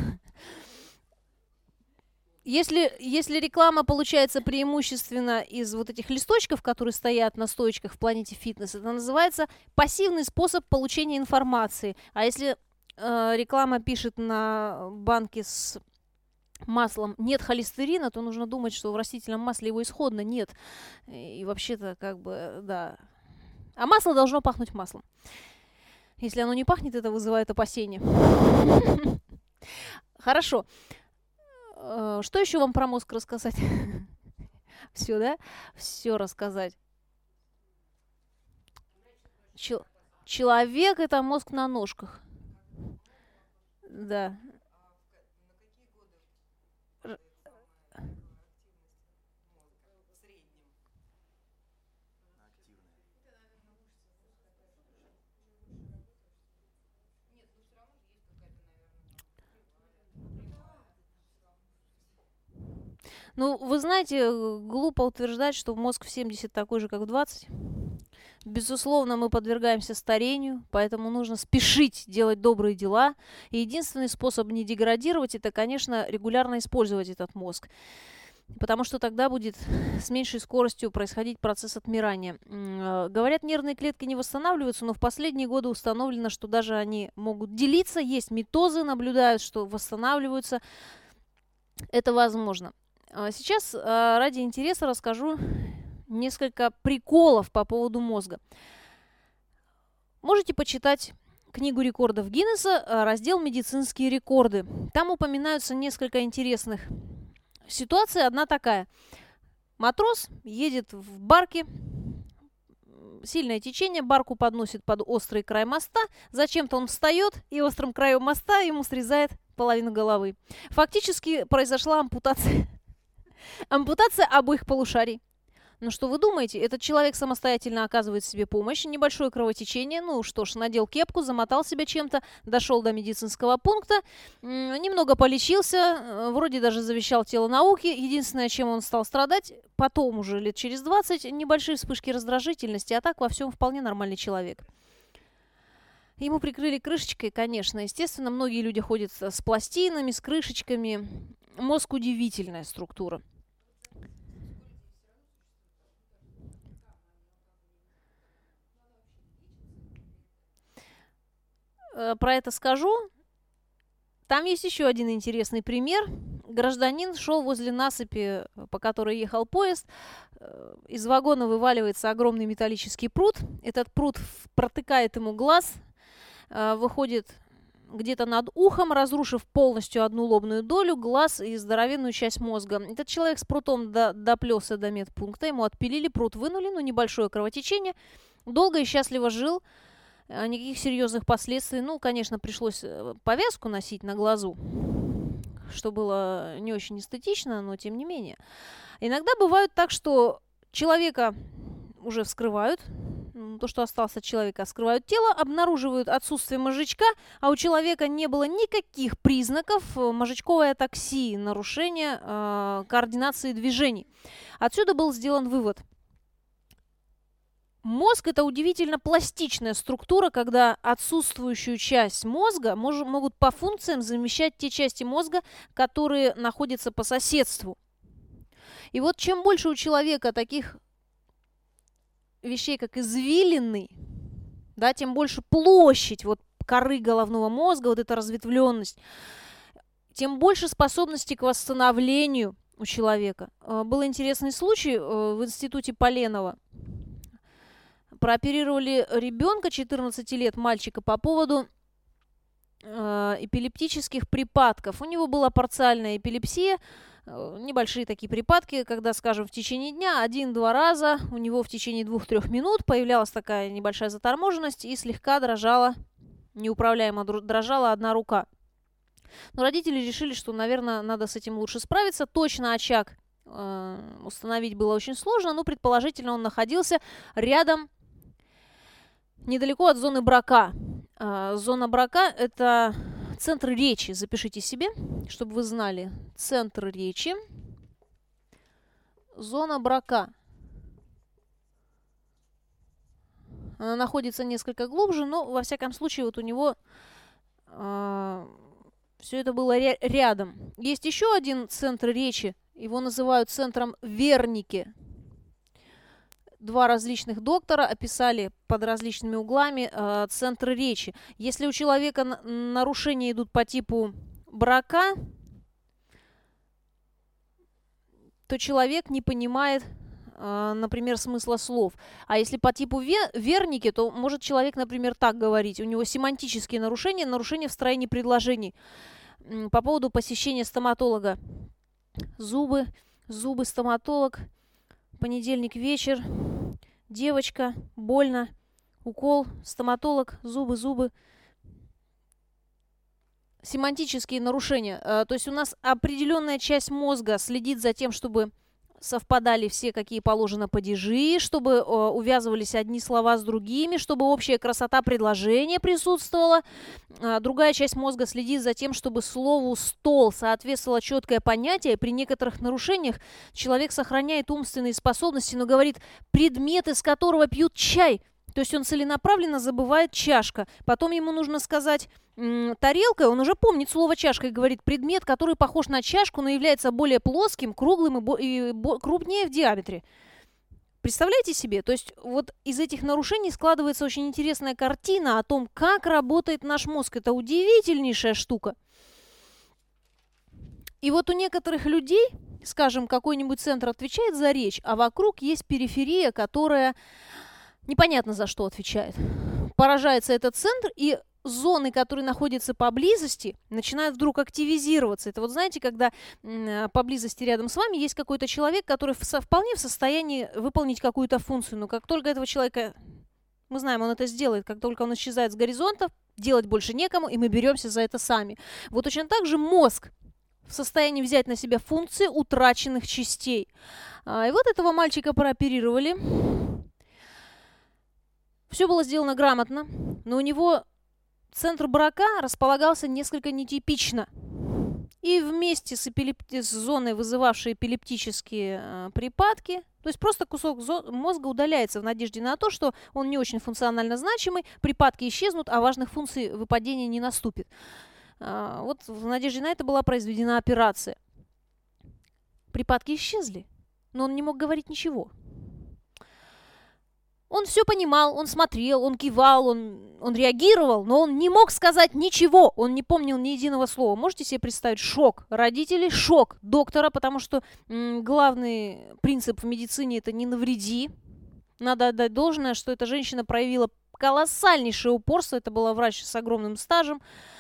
Если реклама получается преимущественно из вот этих листочков, которые стоят на стоечках в Планете Фитнес, это называется пассивный способ получения информации. А если реклама пишет на банке с маслом «нет холестерина», то нужно думать, что в растительном масле его исходно нет. И вообще-то как бы, да. А масло должно пахнуть маслом. Если оно не пахнет, это вызывает опасения. Хорошо. Что еще вам про мозг рассказать? Все, да? Все рассказать. Человек — это мозг на ножках. Да. Ну, вы знаете, глупо утверждать, что мозг в 70 такой же, как в 20. Безусловно, мы подвергаемся старению, поэтому нужно спешить делать добрые дела. И единственный способ не деградировать — это, конечно, регулярно использовать этот мозг. Потому что тогда будет с меньшей скоростью происходить процесс отмирания. Говорят, нервные клетки не восстанавливаются, но в последние годы установлено, что даже они могут делиться. Есть митозы, наблюдают, что восстанавливаются. Это возможно. Сейчас ради интереса расскажу несколько приколов по поводу мозга. Можете почитать книгу рекордов Гиннесса, раздел «Медицинские рекорды». Там упоминаются несколько интересных ситуаций. Одна такая. Матрос едет в барке, сильное течение, барку подносит под острый край моста. Зачем-то он встает, и острым краем моста ему срезает половину головы. Фактически произошла ампутация. Ампутация обоих полушарий. Ну что вы думаете? Этот человек самостоятельно оказывает себе помощь, небольшое кровотечение, ну что ж, надел кепку, замотал себя чем-то, дошел до медицинского пункта, немного полечился, вроде даже завещал тело науки. Единственное, чем он стал страдать, потом уже лет через 20, небольшие вспышки раздражительности, а так во всем вполне нормальный человек. Ему прикрыли крышечкой, конечно. Естественно, многие люди ходят с пластинами, с крышечками. Мозг — удивительная структура. Про это скажу. Там есть еще один интересный пример. Гражданин шел возле насыпи, по которой ехал поезд. Из вагона вываливается огромный металлический пруд. Этот пруд протыкает ему глаз, выходит где-то над ухом, разрушив полностью одну лобную долю, глаз и здоровенную часть мозга. Этот человек с прутом доплелся до медпункта, ему отпилили, прут вынули, но небольшое кровотечение. Долго и счастливо жил. Никаких серьезных последствий. Ну, конечно, пришлось повязку носить на глазу, что было не очень эстетично, но тем не менее. Иногда бывает так, что человека уже вскрывают, то, что осталось от человека, вскрывают тело, обнаруживают отсутствие мозжечка, а у человека не было никаких признаков мозжечковой атаксии, нарушения координации движений. Отсюда был сделан вывод. Мозг — это удивительно пластичная структура, когда отсутствующую часть мозга могут по функциям замещать те части мозга, которые находятся по соседству. И вот чем больше у человека таких вещей, как извилины, да, тем больше площадь вот коры головного мозга, вот эта разветвленность, тем больше способности к восстановлению у человека. Был интересный случай в институте Поленова. Прооперировали ребенка 14 лет, мальчика, по поводу эпилептических припадков. У него была парциальная эпилепсия, небольшие такие припадки, когда, скажем, в течение дня 1-2 раза у него в течение 2-3 минут появлялась такая небольшая заторможенность и слегка дрожала, неуправляемо дрожала одна рука. Но родители решили, что, наверное, надо с этим лучше справиться. Точно очаг установить было очень сложно, но предположительно он находился рядом, недалеко от зоны Брака. Зона Брака – это центр речи. Запишите себе, чтобы вы знали. Центр речи. Зона Брака. Она находится несколько глубже, но, во всяком случае, вот у него все это было рядом. Есть еще один центр речи. Его называют центром Верники. 2 различных доктора описали под различными углами центры речи. Если у человека нарушения идут по типу Брака, то человек не понимает, например, смысла слов. А если по типу Верники, то может человек, например, так говорить. У него семантические нарушения, нарушения в строении предложений. По поводу посещения стоматолога. Зубы, стоматолог, понедельник вечер, девочка, больно, укол, стоматолог, зубы. Семантические нарушения. То есть у нас определенная часть мозга следит за тем, чтобы совпадали все, какие положено падежи, чтобы увязывались одни слова с другими, чтобы общая красота предложения присутствовала. Другая часть мозга следит за тем, чтобы слову «стол» соответствовало четкое понятие. При некоторых нарушениях человек сохраняет умственные способности, но говорит «предмет, из которого пьют чай». То есть он целенаправленно забывает «чашка». Потом ему нужно сказать «тарелка», он уже помнит слово «чашка» и говорит «предмет, который похож на чашку, но является более плоским, круглым и крупнее в диаметре». Представляете себе? То есть вот из этих нарушений складывается очень интересная картина о том, как работает наш мозг. Это удивительнейшая штука. И вот у некоторых людей, скажем, какой-нибудь центр отвечает за речь, а вокруг есть периферия, которая непонятно за что отвечает. Поражается этот центр, и зоны, которые находятся поблизости, начинают вдруг активизироваться. Это вот знаете, когда поблизости рядом с вами есть какой-то человек, который вполне в состоянии выполнить какую-то функцию, но как только этого человека, мы знаем, он это сделает, как только он исчезает с горизонта, делать больше некому, и мы беремся за это сами. Вот точно так же мозг в состоянии взять на себя функции утраченных частей. И вот этого мальчика прооперировали. Все было сделано грамотно, но у него центр Брака располагался несколько нетипично. И вместе с зоной, вызывавшей эпилептические припадки, то есть просто кусок мозга удаляется в надежде на то, что он не очень функционально значимый, припадки исчезнут, а важных функций выпадения не наступит. Вот в надежде на это была произведена операция. Припадки исчезли, но он не мог говорить ничего. Он все понимал, он смотрел, он кивал, он реагировал, но он не мог сказать ничего, он не помнил ни единого слова. Можете себе представить шок родителей, шок доктора, потому что главный принцип в медицине – это «не навреди». Надо отдать должное, что эта женщина проявила колоссальнейшее упорство, это была врач с огромным стажем.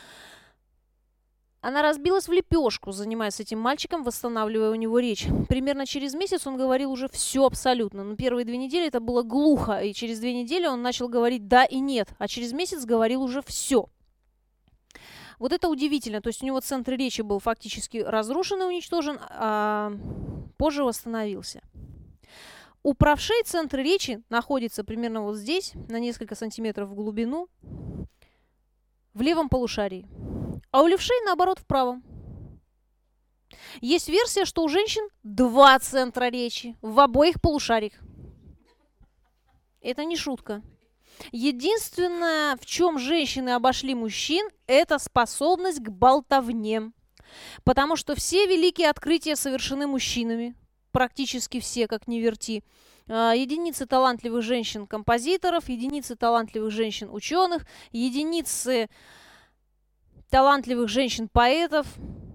Она разбилась в лепешку, занимаясь этим мальчиком, восстанавливая у него речь. Примерно через месяц он говорил уже все абсолютно. Но первые 2 недели это было глухо, и через 2 недели он начал говорить «да» и «нет», а через месяц говорил уже все. Вот это удивительно. То есть у него центр речи был фактически разрушен и уничтожен, а позже восстановился. У правшей центр речи находится примерно вот здесь, на несколько сантиметров в глубину, в левом полушарии. А у левшей, наоборот, в правом. Есть версия, что у женщин 2 центра речи в обоих полушариях. Это не шутка. Единственное, в чем женщины обошли мужчин, это способность к болтовне. Потому что все великие открытия совершены мужчинами. Практически все, как ни верти. Единицы талантливых женщин-композиторов, единицы талантливых женщин-ученых, единицы талантливых женщин-поэтов.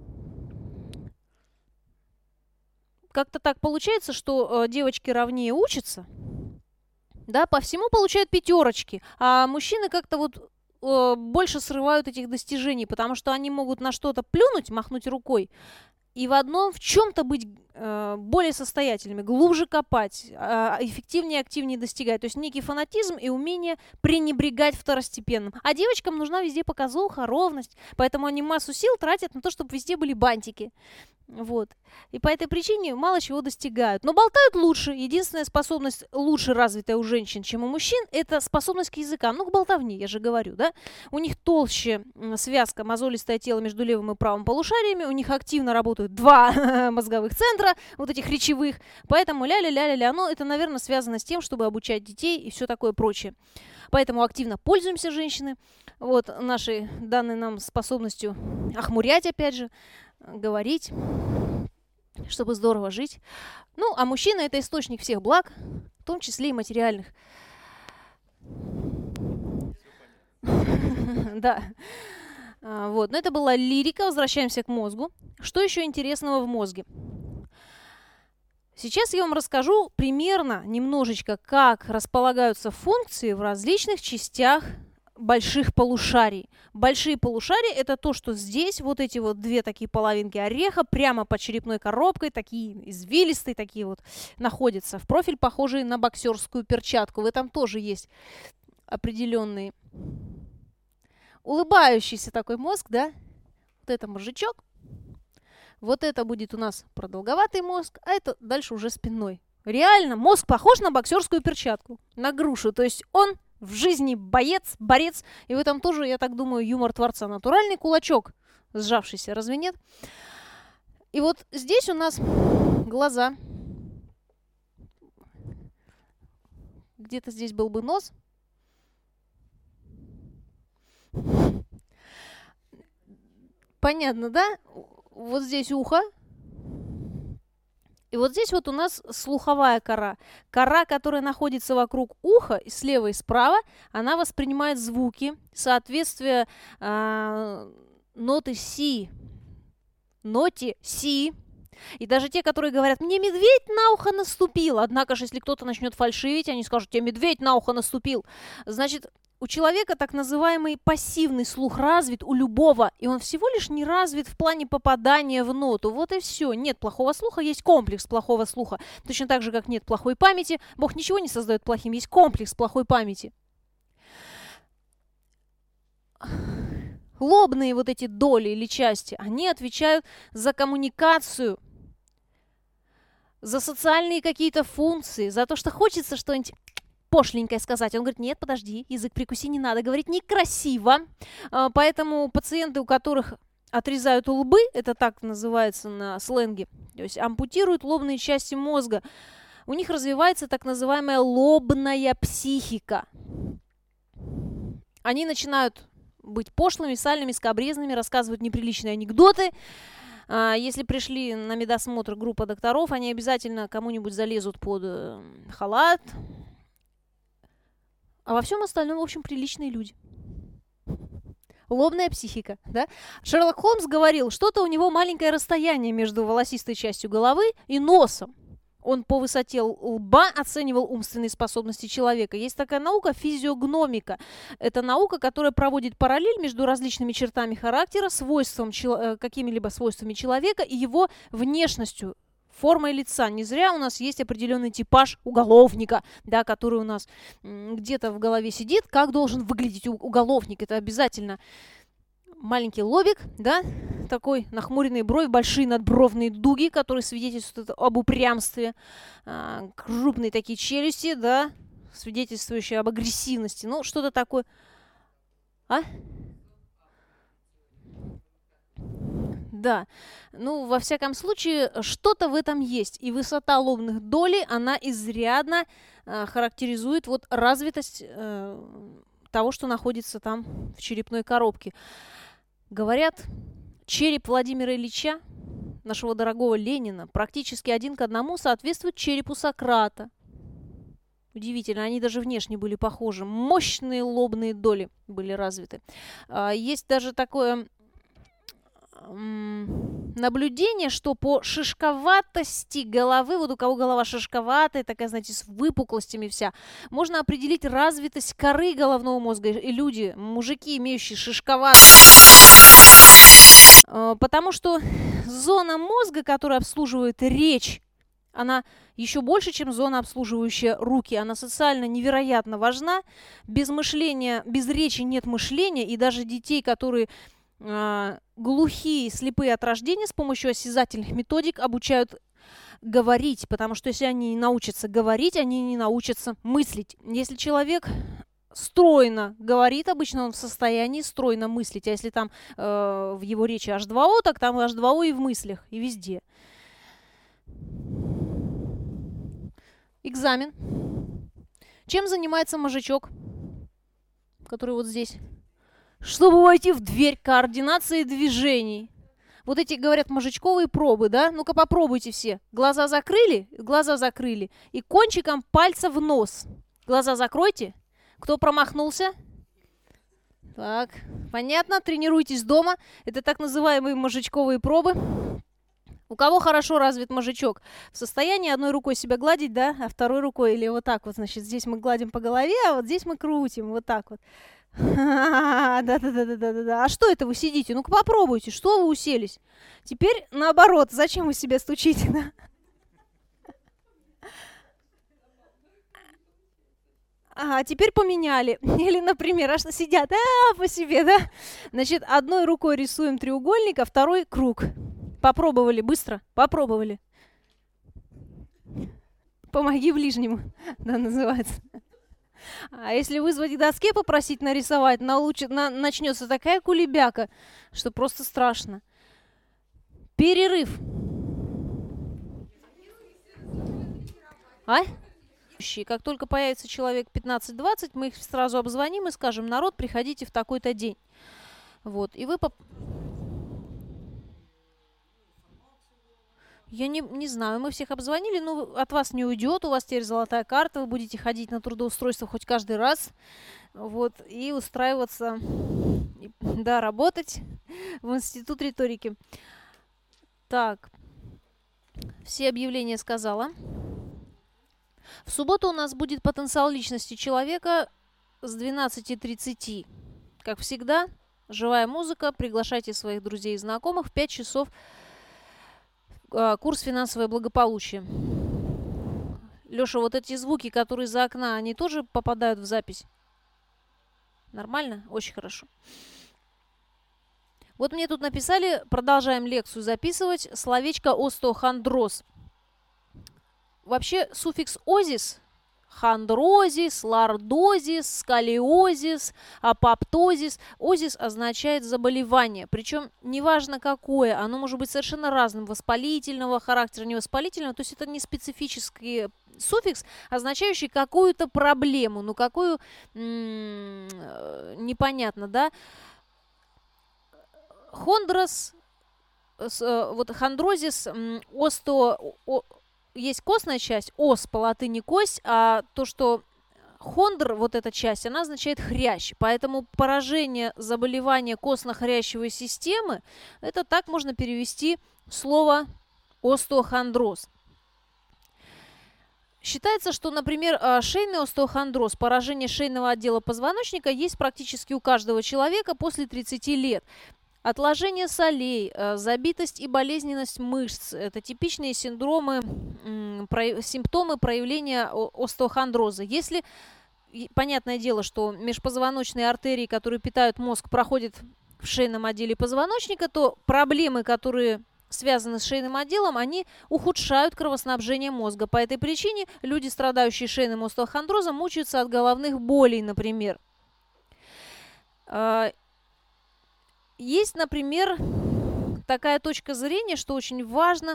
Как-то так получается, что девочки ровнее учатся, да, по всему получают 5, а мужчины как-то вот больше срывают этих достижений, потому что они могут на что-то плюнуть, махнуть рукой, и в одном, в чем-то быть более состоятельными, глубже копать, эффективнее, активнее достигать. То есть некий фанатизм и умение пренебрегать второстепенным. А девочкам нужна везде показуха, ровность, поэтому они массу сил тратят на то, чтобы везде были бантики. Вот. И по этой причине мало чего достигают. Но болтают лучше. Единственная способность лучше развитая у женщин, чем у мужчин, это способность к языкам. Ну, к болтовне, я же говорю, да? У них толще связка, мозолистое тело между левым и правым полушариями, у них активно работают два мозговых центра, вот этих речевых, поэтому ля-ля-ля-ля-ля, ну, это, наверное, связано с тем, чтобы обучать детей и все такое прочее. Поэтому активно пользуемся женщины, вот, нашей данной нам способностью охмурять, опять же, говорить, чтобы здорово жить. Ну, а мужчина — это источник всех благ, в том числе и материальных. Да. Вот, но это была лирика, возвращаемся к мозгу. Что еще интересного в мозге? Сейчас я вам расскажу примерно, немножечко, как располагаются функции в различных частях больших полушарий. Большие полушария — это то, что здесь вот эти вот две такие половинки ореха прямо под черепной коробкой, такие извилистые, такие вот находятся. В профиль похожие на боксерскую перчатку. В этом тоже есть определенный улыбающийся такой мозг, да? Вот это мозжечок. Вот это будет у нас продолговатый мозг, а это дальше уже спинной. Реально, мозг похож на боксерскую перчатку, на грушу. То есть он в жизни боец, борец. И в этом тоже, я так думаю, юмор творца. Натуральный кулачок, сжавшийся, разве нет? И вот здесь у нас глаза. Где-то здесь был бы нос. Понятно, да? Вот здесь ухо. И вот здесь вот у нас слуховая кора. Кора, которая находится вокруг уха, и слева и справа, она воспринимает звуки, соответствие ноты си. Ноте си. И даже те, которые говорят, мне медведь на ухо наступил. Однако же, если кто-то начнет фальшивить, они скажут, тебе медведь на ухо наступил. Значит, у человека так называемый пассивный слух развит у любого, и он всего лишь не развит в плане попадания в ноту. Вот и все. Нет плохого слуха, есть комплекс плохого слуха. Точно так же, как нет плохой памяти. Бог ничего не создает плохим, есть комплекс плохой памяти. Лобные вот эти доли или части, они отвечают за коммуникацию, за социальные какие-то функции, за то, что хочется что-нибудь пошленькое сказать. Он говорит, нет, подожди, язык прикуси, не надо говорить некрасиво. Поэтому пациенты, у которых отрезают лбы, это так называется на сленге, то есть ампутируют лобные части мозга, у них развивается так называемая лобная психика. Они начинают быть пошлыми, сальными, скабрезными, рассказывать неприличные анекдоты. Если пришли на медосмотр группа докторов, они обязательно кому-нибудь залезут под халат. А во всем остальном, в общем, приличные люди. Лобная психика, да? Шерлок Холмс говорил, что-то у него маленькое расстояние между волосистой частью головы и носом. Он по высоте лба оценивал умственные способности человека. Есть такая наука физиогномика. Это наука, которая проводит параллель между различными чертами характера, какими-либо свойствами человека и его внешностью, формой лица. Не зря у нас есть определенный типаж уголовника, да, который у нас где-то в голове сидит. Как должен выглядеть уголовник? Это обязательно маленький лобик, да, такой нахмуренные брови, большие надбровные дуги, которые свидетельствуют об упрямстве, крупные такие челюсти, да, свидетельствующие об агрессивности. Ну, что-то такое. А? Да, ну, во всяком случае, что-то в этом есть. И высота лобных долей, она изрядно характеризует вот развитость того, что находится там в черепной коробке. Говорят, череп Владимира Ильича, нашего дорогого Ленина, практически один к одному соответствует черепу Сократа. Удивительно, они даже внешне были похожи. Мощные лобные доли были развиты. Есть даже такое наблюдение, что по шишковатости головы, вот у кого голова шишковатая, такая, знаете, с выпуклостями вся, можно определить развитость коры головного мозга. И люди, мужики, имеющие потому что зона мозга, которая обслуживает речь, она еще больше, чем зона, обслуживающая руки. Она социально невероятно важна. Без мышления, без речи нет мышления. И даже детей, которые глухие, слепые от рождения, с помощью осязательных методик обучают говорить. Потому что если они не научатся говорить, они не научатся мыслить. Если человек стройно говорит, обычно он в состоянии стройно мыслить. А если там в его речи H2O, так там H2O и в мыслях, и везде. Экзамен. Чем занимается мозжечок, который вот здесь? Чтобы войти в дверь, координации движений. Вот эти, говорят, мозжечковые пробы, да? Ну-ка попробуйте все. Глаза закрыли, и кончиком пальца в нос. Глаза закройте. Кто промахнулся? Так, понятно, тренируйтесь дома. Это так называемые мозжечковые пробы. У кого хорошо развит мозжечок? В состоянии одной рукой себя гладить, да, а второй рукой или вот так вот, значит, здесь мы гладим по голове, а вот здесь мы крутим, вот так вот. Да-да-да-да-да-да. А что это вы сидите? Ну-ка попробуйте, что вы уселись? Теперь наоборот, зачем вы себя стучите, да? Ага, теперь поменяли. Или, например, аж сидят по себе, да? Значит, одной рукой рисуем треугольник, а второй круг. Попробовали, быстро, попробовали. Помоги ближнему, да, называется. А если вызвать к доске, попросить нарисовать, начнется такая кулебяка, что просто страшно. Перерыв. Как только появится человек 15-20, мы их сразу обзвоним и скажем: народ, приходите в такой-то день. Вот, и вы... Я не знаю, мы всех обзвонили, но от вас не уйдет, у вас теперь золотая карта, вы будете ходить на трудоустройство хоть каждый раз, вот, и устраиваться, да, работать в Институт риторики. Так, все объявления сказала. В субботу у нас будет потенциал личности человека с 12:30. Как всегда, живая музыка, приглашайте своих друзей и знакомых в 5 часов. Курс «Финансовое благополучие». Лёша, вот эти звуки, которые за окна, они тоже попадают в запись? Нормально? Очень хорошо. Вот мне тут написали, продолжаем лекцию записывать, словечко остеохондроз. Вообще суффикс «озис» — хондрозис, лордозис, сколиозис, апоптозис. Озис означает заболевание, причем неважно какое, оно может быть совершенно разным, воспалительного характера, невоспалительного, то есть это не специфический суффикс, означающий какую-то проблему, ну какую, непонятно, да. Хондрос, вот хондрозис, есть костная часть, ос по латыни кость, а то, что хондр, вот эта часть, она означает хрящ. Поэтому поражение, заболевание костно-хрящевой системы, это так можно перевести слово остеохондроз. Считается, что, например, шейный остеохондроз, поражение шейного отдела позвоночника, есть практически у каждого человека после 30 лет. Отложение солей, забитость и болезненность мышц – это типичные симптомы проявления остеохондроза. Если, понятное дело, что межпозвоночные артерии, которые питают мозг, проходят в шейном отделе позвоночника, то проблемы, которые связаны с шейным отделом, они ухудшают кровоснабжение мозга. По этой причине люди, страдающие шейным остеохондрозом, мучаются от головных болей, например. Есть, например, такая точка зрения, что очень важно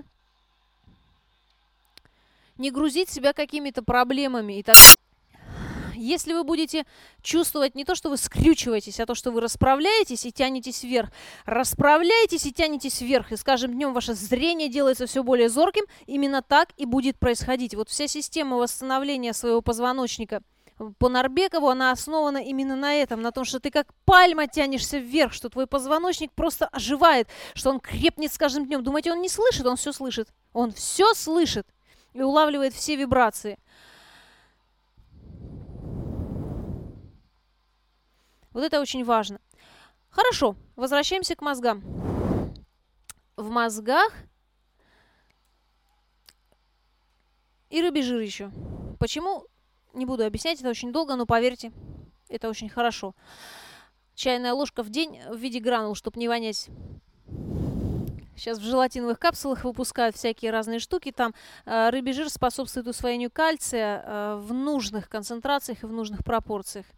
не грузить себя какими-то проблемами. Если вы будете чувствовать не то, что вы скрючиваетесь, а то, что вы расправляетесь и тянетесь вверх, расправляетесь и тянетесь вверх, и с каждым днем ваше зрение делается все более зорким, именно так и будет происходить. Вот вся система восстановления своего позвоночника по Нарбекову, она основана именно на этом, на том, что ты как пальма тянешься вверх, что твой позвоночник просто оживает, что он крепнет с каждым днем. Думаете, он не слышит? Он все слышит. Он все слышит и улавливает все вибрации. Вот это очень важно. Хорошо, возвращаемся к мозгам. В мозгах и рыбий жир еще. Почему? Не буду объяснять, это очень долго, но поверьте, это очень хорошо. Чайная ложка в день в виде гранул, чтобы не вонять. Сейчас в желатиновых капсулах выпускают всякие разные штуки. Там рыбий жир способствует усвоению кальция в нужных концентрациях и в нужных пропорциях.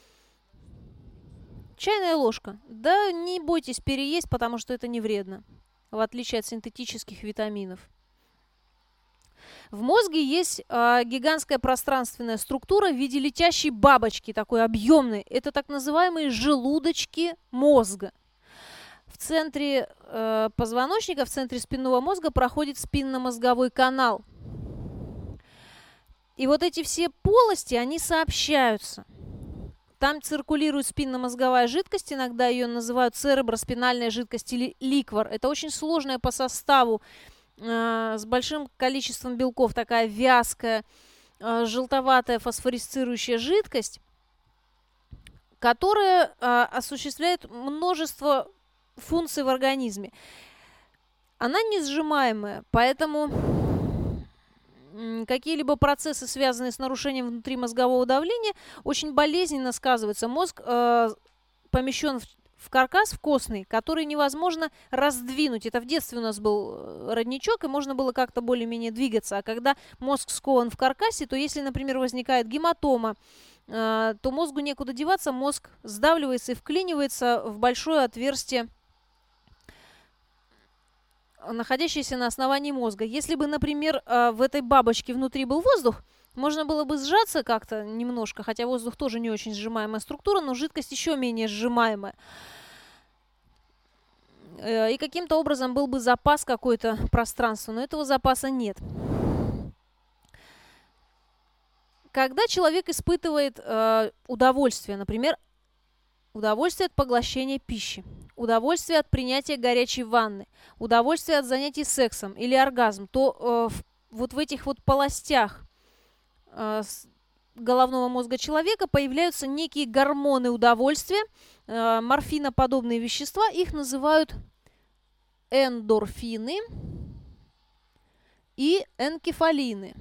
Чайная ложка. Да не бойтесь переесть, потому что это не вредно, в отличие от синтетических витаминов. В мозге есть гигантская пространственная структура в виде летящей бабочки, такой объемной. Это так называемые желудочки мозга. В центре позвоночника, в центре спинного мозга проходит спинномозговой канал. И вот эти все полости, они сообщаются. Там циркулирует спинномозговая жидкость, иногда ее называют цереброспинальная жидкость или ликвор. Это очень сложная по составу, с большим количеством белков, такая вязкая, желтоватая фосфорисцирующая жидкость, которая осуществляет множество функций в организме. Она не сжимаемая, поэтому какие-либо процессы, связанные с нарушением внутримозгового давления, очень болезненно сказываются. Мозг помещен в каркас, в костный, который невозможно раздвинуть. Это в детстве у нас был родничок, и можно было как-то более-менее двигаться. А когда мозг скован в каркасе, то если, например, возникает гематома, то мозгу некуда деваться, мозг сдавливается и вклинивается в большое отверстие, находящийся на основании мозга. Если бы, например, в этой бабочке внутри был воздух, можно было бы сжаться как-то немножко, хотя воздух тоже не очень сжимаемая структура, но жидкость еще менее сжимаемая. И каким-то образом был бы запас какой-то пространства, но этого запаса нет. Когда человек испытывает удовольствие, например, удовольствие от поглощения пищи, удовольствие от принятия горячей ванны, удовольствие от занятий сексом или оргазм, то вот в этих вот полостях головного мозга человека появляются некие гормоны удовольствия, морфиноподобные вещества, их называют эндорфины и энкефалины.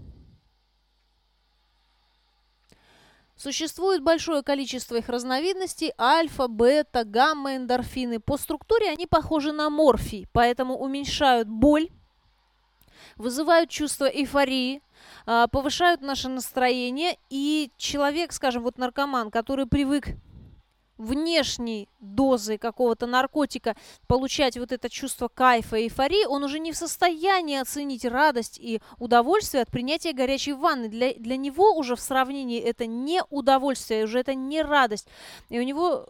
Существует большое количество их разновидностей: альфа, бета, гамма эндорфины. По структуре они похожи на морфий, поэтому уменьшают боль, вызывают чувство эйфории, повышают наше настроение. И человек, скажем, вот наркоман, который привык внешней дозой какого-то наркотика получать вот это чувство кайфа и эйфории, он уже не в состоянии оценить радость и удовольствие от принятия горячей ванны. Для него уже в сравнении это не удовольствие, уже это не радость. И у него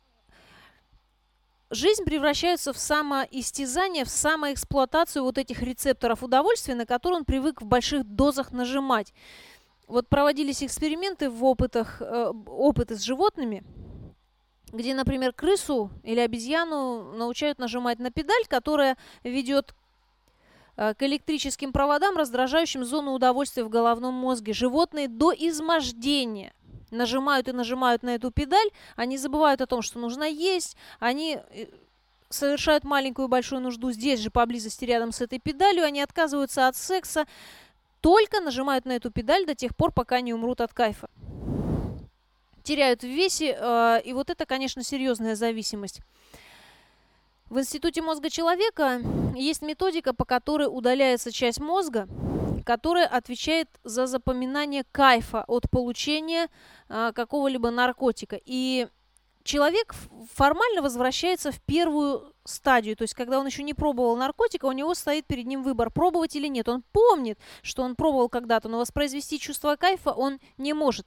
жизнь превращается в самоистязание, в самоэксплуатацию вот этих рецепторов удовольствия, на которые он привык в больших дозах нажимать. Вот проводились эксперименты в опыты с животными, где, например, крысу или обезьяну научают нажимать на педаль, которая ведет к электрическим проводам, раздражающим зону удовольствия в головном мозге. Животные до измождения нажимают и нажимают на эту педаль, они забывают о том, что нужно есть, они совершают маленькую и большую нужду здесь же, поблизости, рядом с этой педалью, они отказываются от секса, только нажимают на эту педаль до тех пор, пока не умрут от кайфа. Теряют в весе, и вот это, конечно, серьезная зависимость. В Институте мозга человека есть методика, по которой удаляется часть мозга, которая отвечает за запоминание кайфа от получения какого-либо наркотика. И человек формально возвращается в первую стадию, то есть когда он еще не пробовал наркотика, у него стоит перед ним выбор, пробовать или нет. Он помнит, что он пробовал когда-то, но воспроизвести чувство кайфа он не может.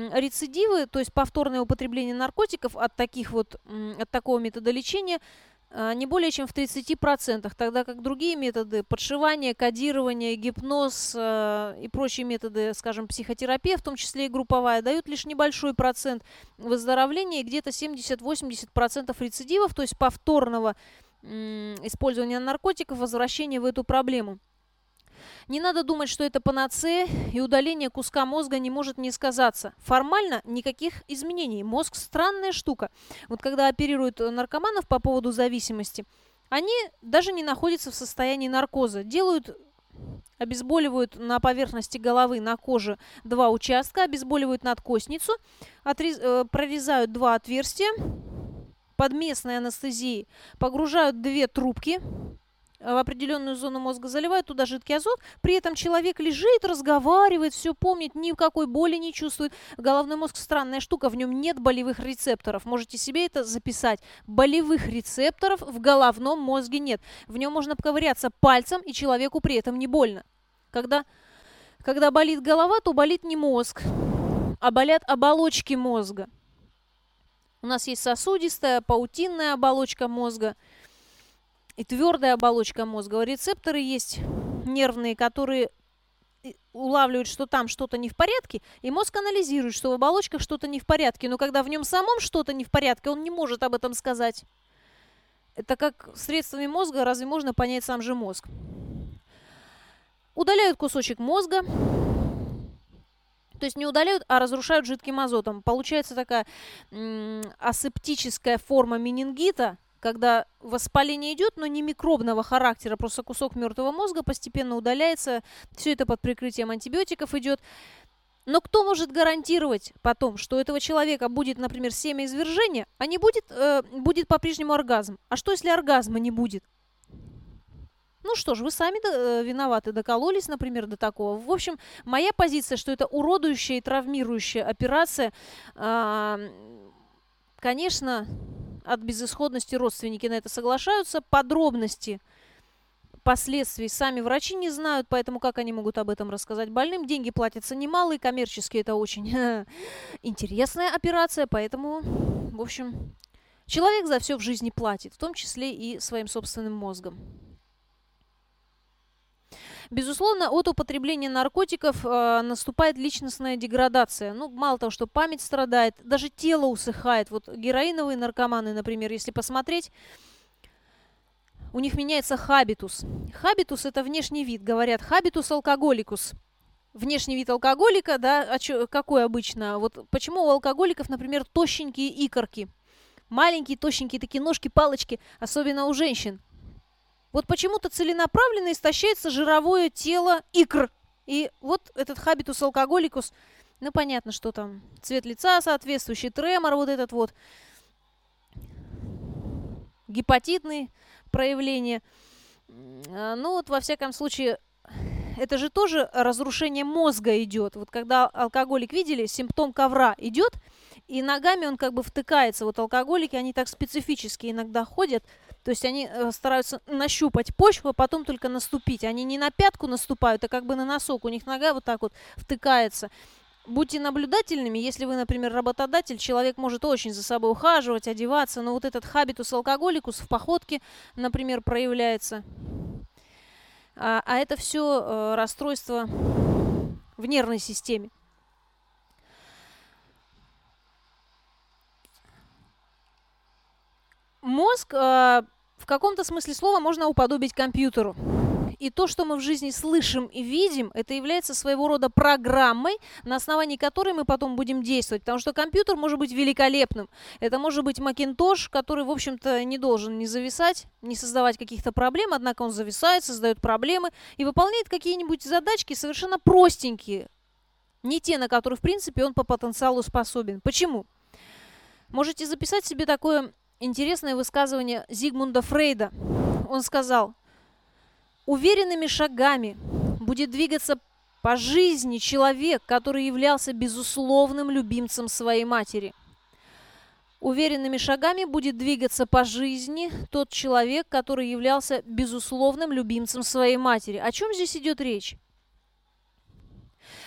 Рецидивы, то есть повторное употребление наркотиков от такого метода лечения, не более чем в 30%, тогда как другие методы подшивания, кодирования, гипноз и прочие методы, скажем, психотерапия, в том числе и групповая, дают лишь небольшой процент выздоровления и где-то 70-80% рецидивов, то есть повторного использования наркотиков, возвращения в эту проблему. Не надо думать, что это панацея, и удаление куска мозга не может не сказаться. Формально никаких изменений. Мозг – странная штука. Вот когда оперируют наркоманов по поводу зависимости, они даже не находятся в состоянии наркоза. Обезболивают на поверхности головы, на коже 2 участка, обезболивают надкостницу, прорезают 2 отверстия под местной анестезией, погружают 2 трубки в определенную зону мозга, заливают туда жидкий азот, при этом человек лежит, разговаривает, все помнит, никакой боли не чувствует. Головной мозг – странная штука, в нем нет болевых рецепторов. Можете себе это записать. Болевых рецепторов в головном мозге нет. В нем можно поковыряться пальцем, и человеку при этом не больно. Когда болит голова, то болит не мозг, а болят оболочки мозга. У нас есть сосудистая, паутинная оболочка мозга и твердая оболочка мозга. Рецепторы есть нервные, которые улавливают, что там что-то не в порядке, и мозг анализирует, что в оболочках что-то не в порядке. Но когда в нем самом что-то не в порядке, он не может об этом сказать. Это как средствами мозга, разве можно понять сам же мозг? Удаляют кусочек мозга, то есть не удаляют, а разрушают жидким азотом. Получается такая асептическая форма менингита, когда воспаление идет, но не микробного характера, просто кусок мертвого мозга постепенно удаляется, все это под прикрытием антибиотиков идет. Но кто может гарантировать потом, что у этого человека будет, например, семяизвержение, а не будет по-прежнему оргазм? А что, если оргазма не будет? Ну что ж, вы сами виноваты, докололись, например, до такого. В общем, моя позиция, что это уродующая и травмирующая операция, конечно, от безысходности родственники на это соглашаются. Подробности последствий сами врачи не знают, поэтому как они могут об этом рассказать больным? Деньги платятся немалые, коммерчески это очень интересная операция, поэтому, в общем, человек за все в жизни платит, в том числе и своим собственным мозгом. Безусловно, от употребления наркотиков наступает личностная деградация. Ну, мало того, что память страдает, даже тело усыхает. Вот героиновые наркоманы, например, если посмотреть, у них меняется хабитус. Хабитус – это внешний вид. Говорят, хабитус алкоголикус. Внешний вид алкоголика, да, какой обычно? Вот почему у алкоголиков, например, тощенькие икорки? Маленькие, тощенькие такие ножки, палочки, особенно у женщин. Вот почему-то целенаправленно истощается жировое тело икр. И вот этот хабитус алкоголикус, ну понятно, что там цвет лица соответствующий, тремор вот этот вот, гепатитные проявления. Ну вот во всяком случае, это же тоже разрушение мозга идет. Вот когда алкоголик, видели, симптом ковра идет, и ногами он как бы втыкается. Вот алкоголики, они так специфически иногда ходят. То есть они стараются нащупать почву, а потом только наступить. Они не на пятку наступают, а как бы на носок. У них нога вот так вот втыкается. Будьте наблюдательными. Если вы, например, работодатель, человек может очень за собой ухаживать, одеваться, но вот этот хабитус алкоголикус в походке, например, проявляется. А это все расстройство в нервной системе. Мозг в каком-то смысле слова можно уподобить компьютеру. И то, что мы в жизни слышим и видим, это является своего рода программой, на основании которой мы потом будем действовать. Потому что компьютер может быть великолепным. Это может быть Macintosh, который, в общем-то, не должен не зависать, не создавать каких-то проблем, однако он зависает, создает проблемы и выполняет какие-нибудь задачки совершенно простенькие. Не те, на которые, в принципе, он по потенциалу способен. Почему? Можете записать себе такое интересное высказывание Зигмунда Фрейда. Он сказал: уверенными шагами будет двигаться по жизни человек, который являлся безусловным любимцем своей матери. Уверенными шагами будет двигаться по жизни тот человек, который являлся безусловным любимцем своей матери. О чем здесь идет речь?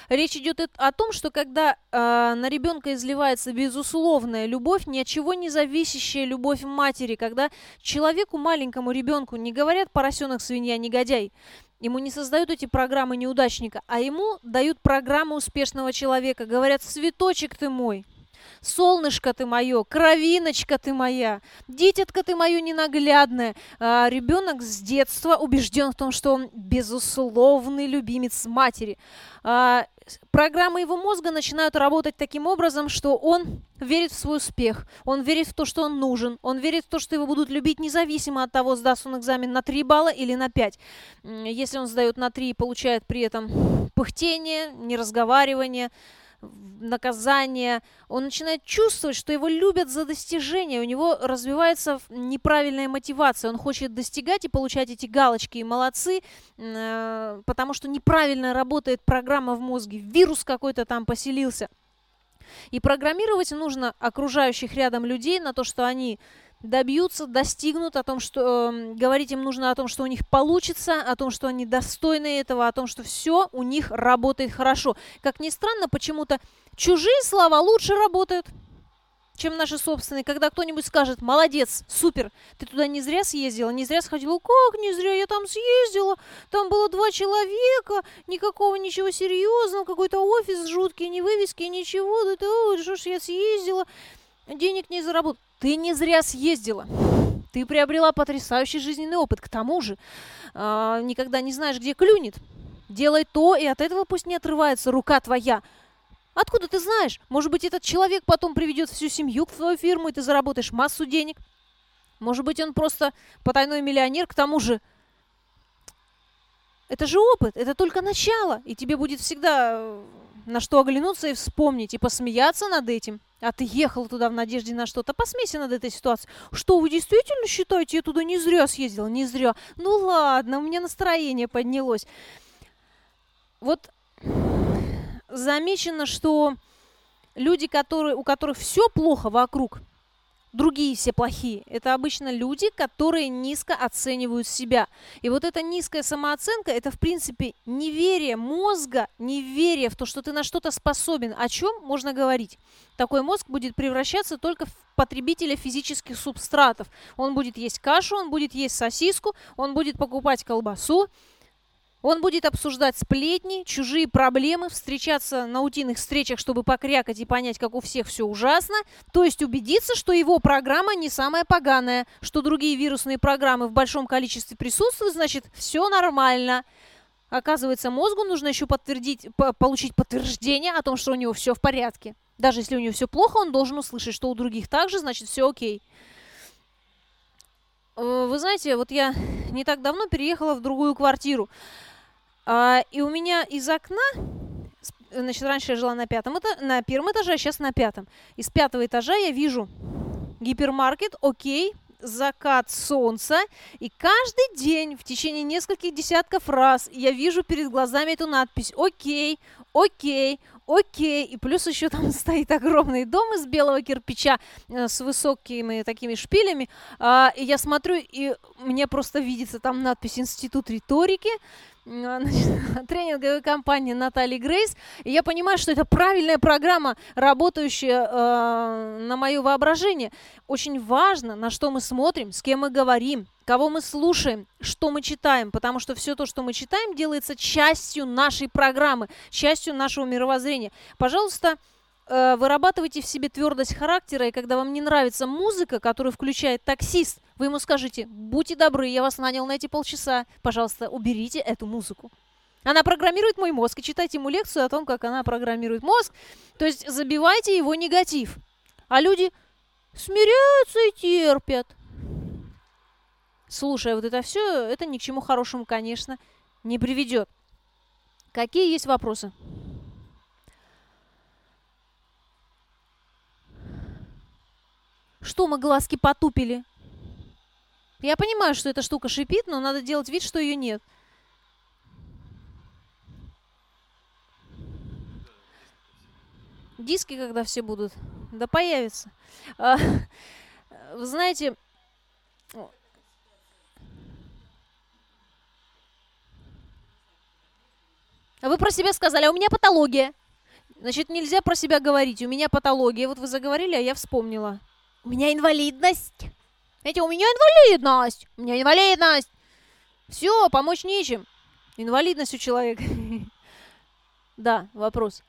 Речь идет о том, что когда на ребенка изливается безусловная любовь, ни от чего не зависящая любовь матери, когда человеку, маленькому ребенку, не говорят поросенок, свинья, негодяй, ему не создают эти программы неудачника, а ему дают программы успешного человека. Говорят: цветочек ты мой, солнышко ты мое, кровиночка ты моя, дитятка ты мое ненаглядное. Ребенок с детства убежден в том, что он безусловный любимец матери. Программы его мозга начинают работать таким образом, что он верит в свой успех, он верит в то, что он нужен, он верит в то, что его будут любить независимо от того, сдаст он экзамен на 3 балла или на 5. Если он сдает на 3 и получает при этом пыхтение, неразговаривание, наказание, он начинает чувствовать, что его любят за достижения, у него развивается неправильная мотивация, он хочет достигать и получать эти галочки, и молодцы, потому что неправильно работает программа в мозге, вирус какой-то там поселился. И программировать нужно окружающих рядом людей на то, что они добьются, достигнут, о том, что говорить им нужно о том, что у них получится, о том, что они достойны этого, о том, что все у них работает хорошо. Как ни странно, почему-то чужие слова лучше работают, чем наши собственные. Когда кто-нибудь скажет: молодец, супер, ты туда не зря съездила, не зря сходила. Как не зря? Я там съездила, там было 2 человека, никакого ничего серьезного, какой-то офис жуткий, ни вывески, ничего. Да что ж я съездила, денег не заработала. Ты не зря съездила. Ты приобрела потрясающий жизненный опыт. К тому же никогда не знаешь, где клюнет. Делай то, и от этого пусть не отрывается рука твоя. Откуда ты знаешь? Может быть, этот человек потом приведет всю семью в твою фирму, и ты заработаешь массу денег. Может быть, он просто потайной миллионер. К тому же, это же опыт, это только начало. И тебе будет всегда на что оглянуться и вспомнить, и посмеяться над этим. А ты ехал туда в надежде на что-то. Посмейся над этой ситуацией. Что, вы действительно считаете, я туда не зря съездила? Не зря. Ну ладно, у меня настроение поднялось. Вот замечено, что люди, у которых все плохо вокруг, другие все плохие, это обычно люди, которые низко оценивают себя. И вот эта низкая самооценка, это, в принципе, неверие мозга, неверие в то, что ты на что-то способен. О чем можно говорить? Такой мозг будет превращаться только в потребителя физических субстратов. Он будет есть кашу, он будет есть сосиску, он будет покупать колбасу, он будет обсуждать сплетни, чужие проблемы, встречаться на утиных встречах, чтобы покрякать и понять, как у всех все ужасно, то есть убедиться, что его программа не самая поганая, что другие вирусные программы в большом количестве присутствуют, значит, все нормально. Оказывается, мозгу нужно еще получить подтверждение о том, что у него все в порядке. Даже если у него все плохо, он должен услышать, что у других так же, значит, все окей. Вы знаете, вот я не так давно переехала в другую квартиру. И у меня из окна, значит, раньше я жила на первом этаже, а сейчас на 5. Из 5-го этажа я вижу гипермаркет, окей, закат солнца. И каждый день в течение нескольких десятков раз я вижу перед глазами эту надпись «Окей, окей, окей». И плюс еще там стоит огромный дом из белого кирпича с высокими такими шпилями. И я смотрю, и мне просто видится там надпись «Институт риторики», тренинговая компания Натальи Грейс. И я понимаю, что это правильная программа, работающая на мое воображение. Очень важно, на что мы смотрим, с кем мы говорим, кого мы слушаем, что мы читаем, потому что все то, что мы читаем, делается частью нашей программы, частью нашего мировоззрения. Пожалуйста, вырабатывайте в себе твердость характера, и когда вам не нравится музыка, которую включает таксист, вы ему скажите: будьте добры, я вас нанял на эти полчаса, пожалуйста, уберите эту музыку. Она программирует мой мозг, и читайте ему лекцию о том, как она программирует мозг, то есть забивайте его негатив. А люди смиряются и терпят. Слушая вот это все, это ни к чему хорошему, конечно, не приведет. Какие есть вопросы? Что мы глазки потупили? Я понимаю, что эта штука шипит, но надо делать вид, что ее нет. Диски, когда все будут? Да появятся. Вы знаете, А вы про себя сказали, а у меня патология. Значит, нельзя про себя говорить. У меня патология. Вот вы заговорили, а я вспомнила. У меня инвалидность. Знаете, у меня инвалидность. У меня инвалидность. Все, помочь нечем. Инвалидность у человека. Да, вопрос.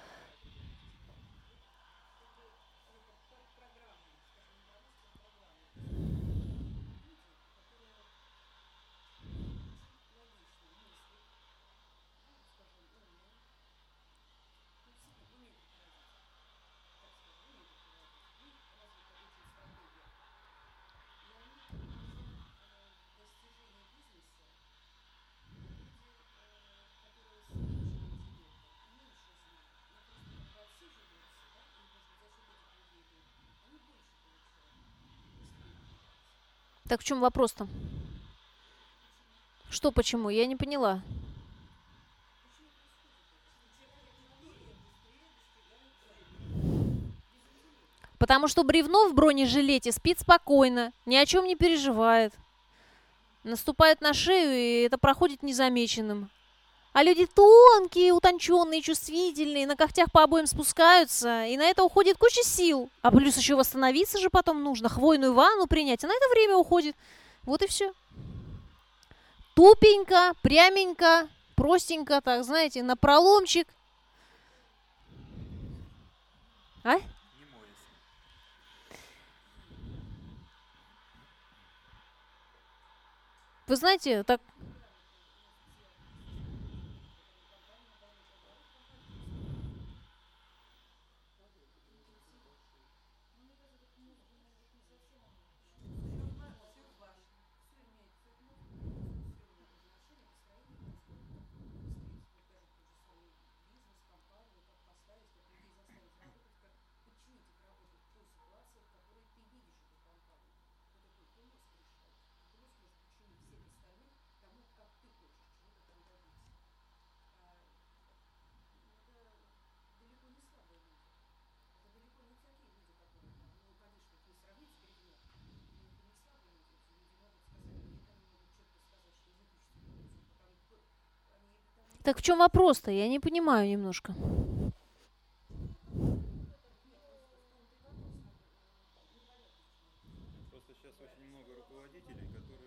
Так в чем вопрос-то? Что почему? Я не поняла. Потому что бревно в бронежилете спит спокойно, ни о чем не переживает. Наступает на шею, и это проходит незамеченным. А люди тонкие, утонченные, чувствительные, на когтях по обоим спускаются, и на это уходит куча сил. А плюс еще восстановиться же потом нужно, хвойную ванну принять, а на это время уходит. Вот и все. Тупенько, пряменько, простенько, так, знаете, на проломчик. А? Вы знаете, так... Так в чем вопрос-то? Я не понимаю немножко. Просто сейчас очень много руководителей,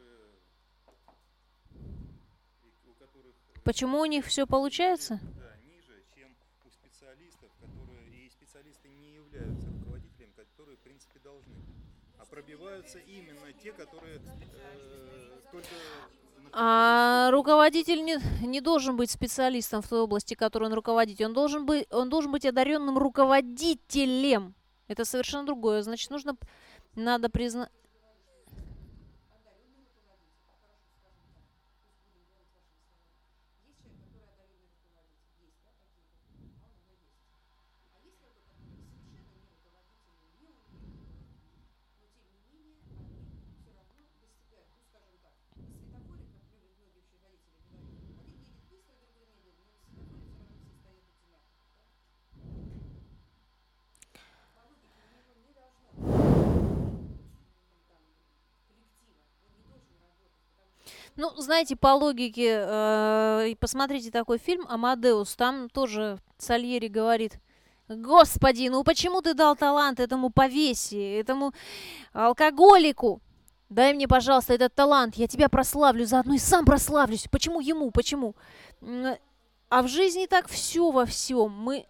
у которых Почему у них все получается? да, ниже, чем у специалистов, которые и специалисты не являются руководителями, которые в принципе должны быть. А пробиваются именно те, которые только А руководитель не должен быть специалистом в той области, которой он руководит. Он должен быть одаренным руководителем. Это совершенно другое. Значит, надо признать. Ну, знаете, по логике, и посмотрите такой фильм «Амадеус», там тоже Сальери говорит: «Господи, ну почему ты дал талант этому повесе, этому алкоголику? Дай мне, пожалуйста, этот талант, я тебя прославлю, заодно и сам прославлюсь. Почему ему? Почему?» А в жизни так все во всем.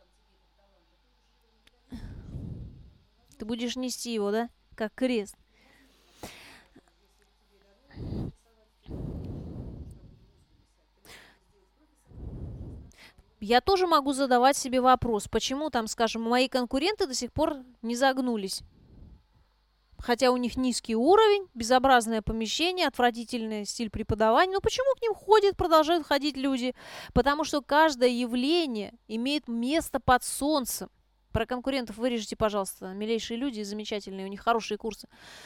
Ты будешь нести его, да? Как крест. Я тоже могу задавать себе вопрос, почему там, скажем, мои конкуренты до сих пор не загнулись. Хотя у них низкий уровень, безобразное помещение, отвратительный стиль преподавания. Но почему к ним продолжают ходить люди? Потому что каждое явление имеет место под солнцем. Про конкурентов вырежите, пожалуйста. Милейшие люди, замечательные, у них хорошие курсы.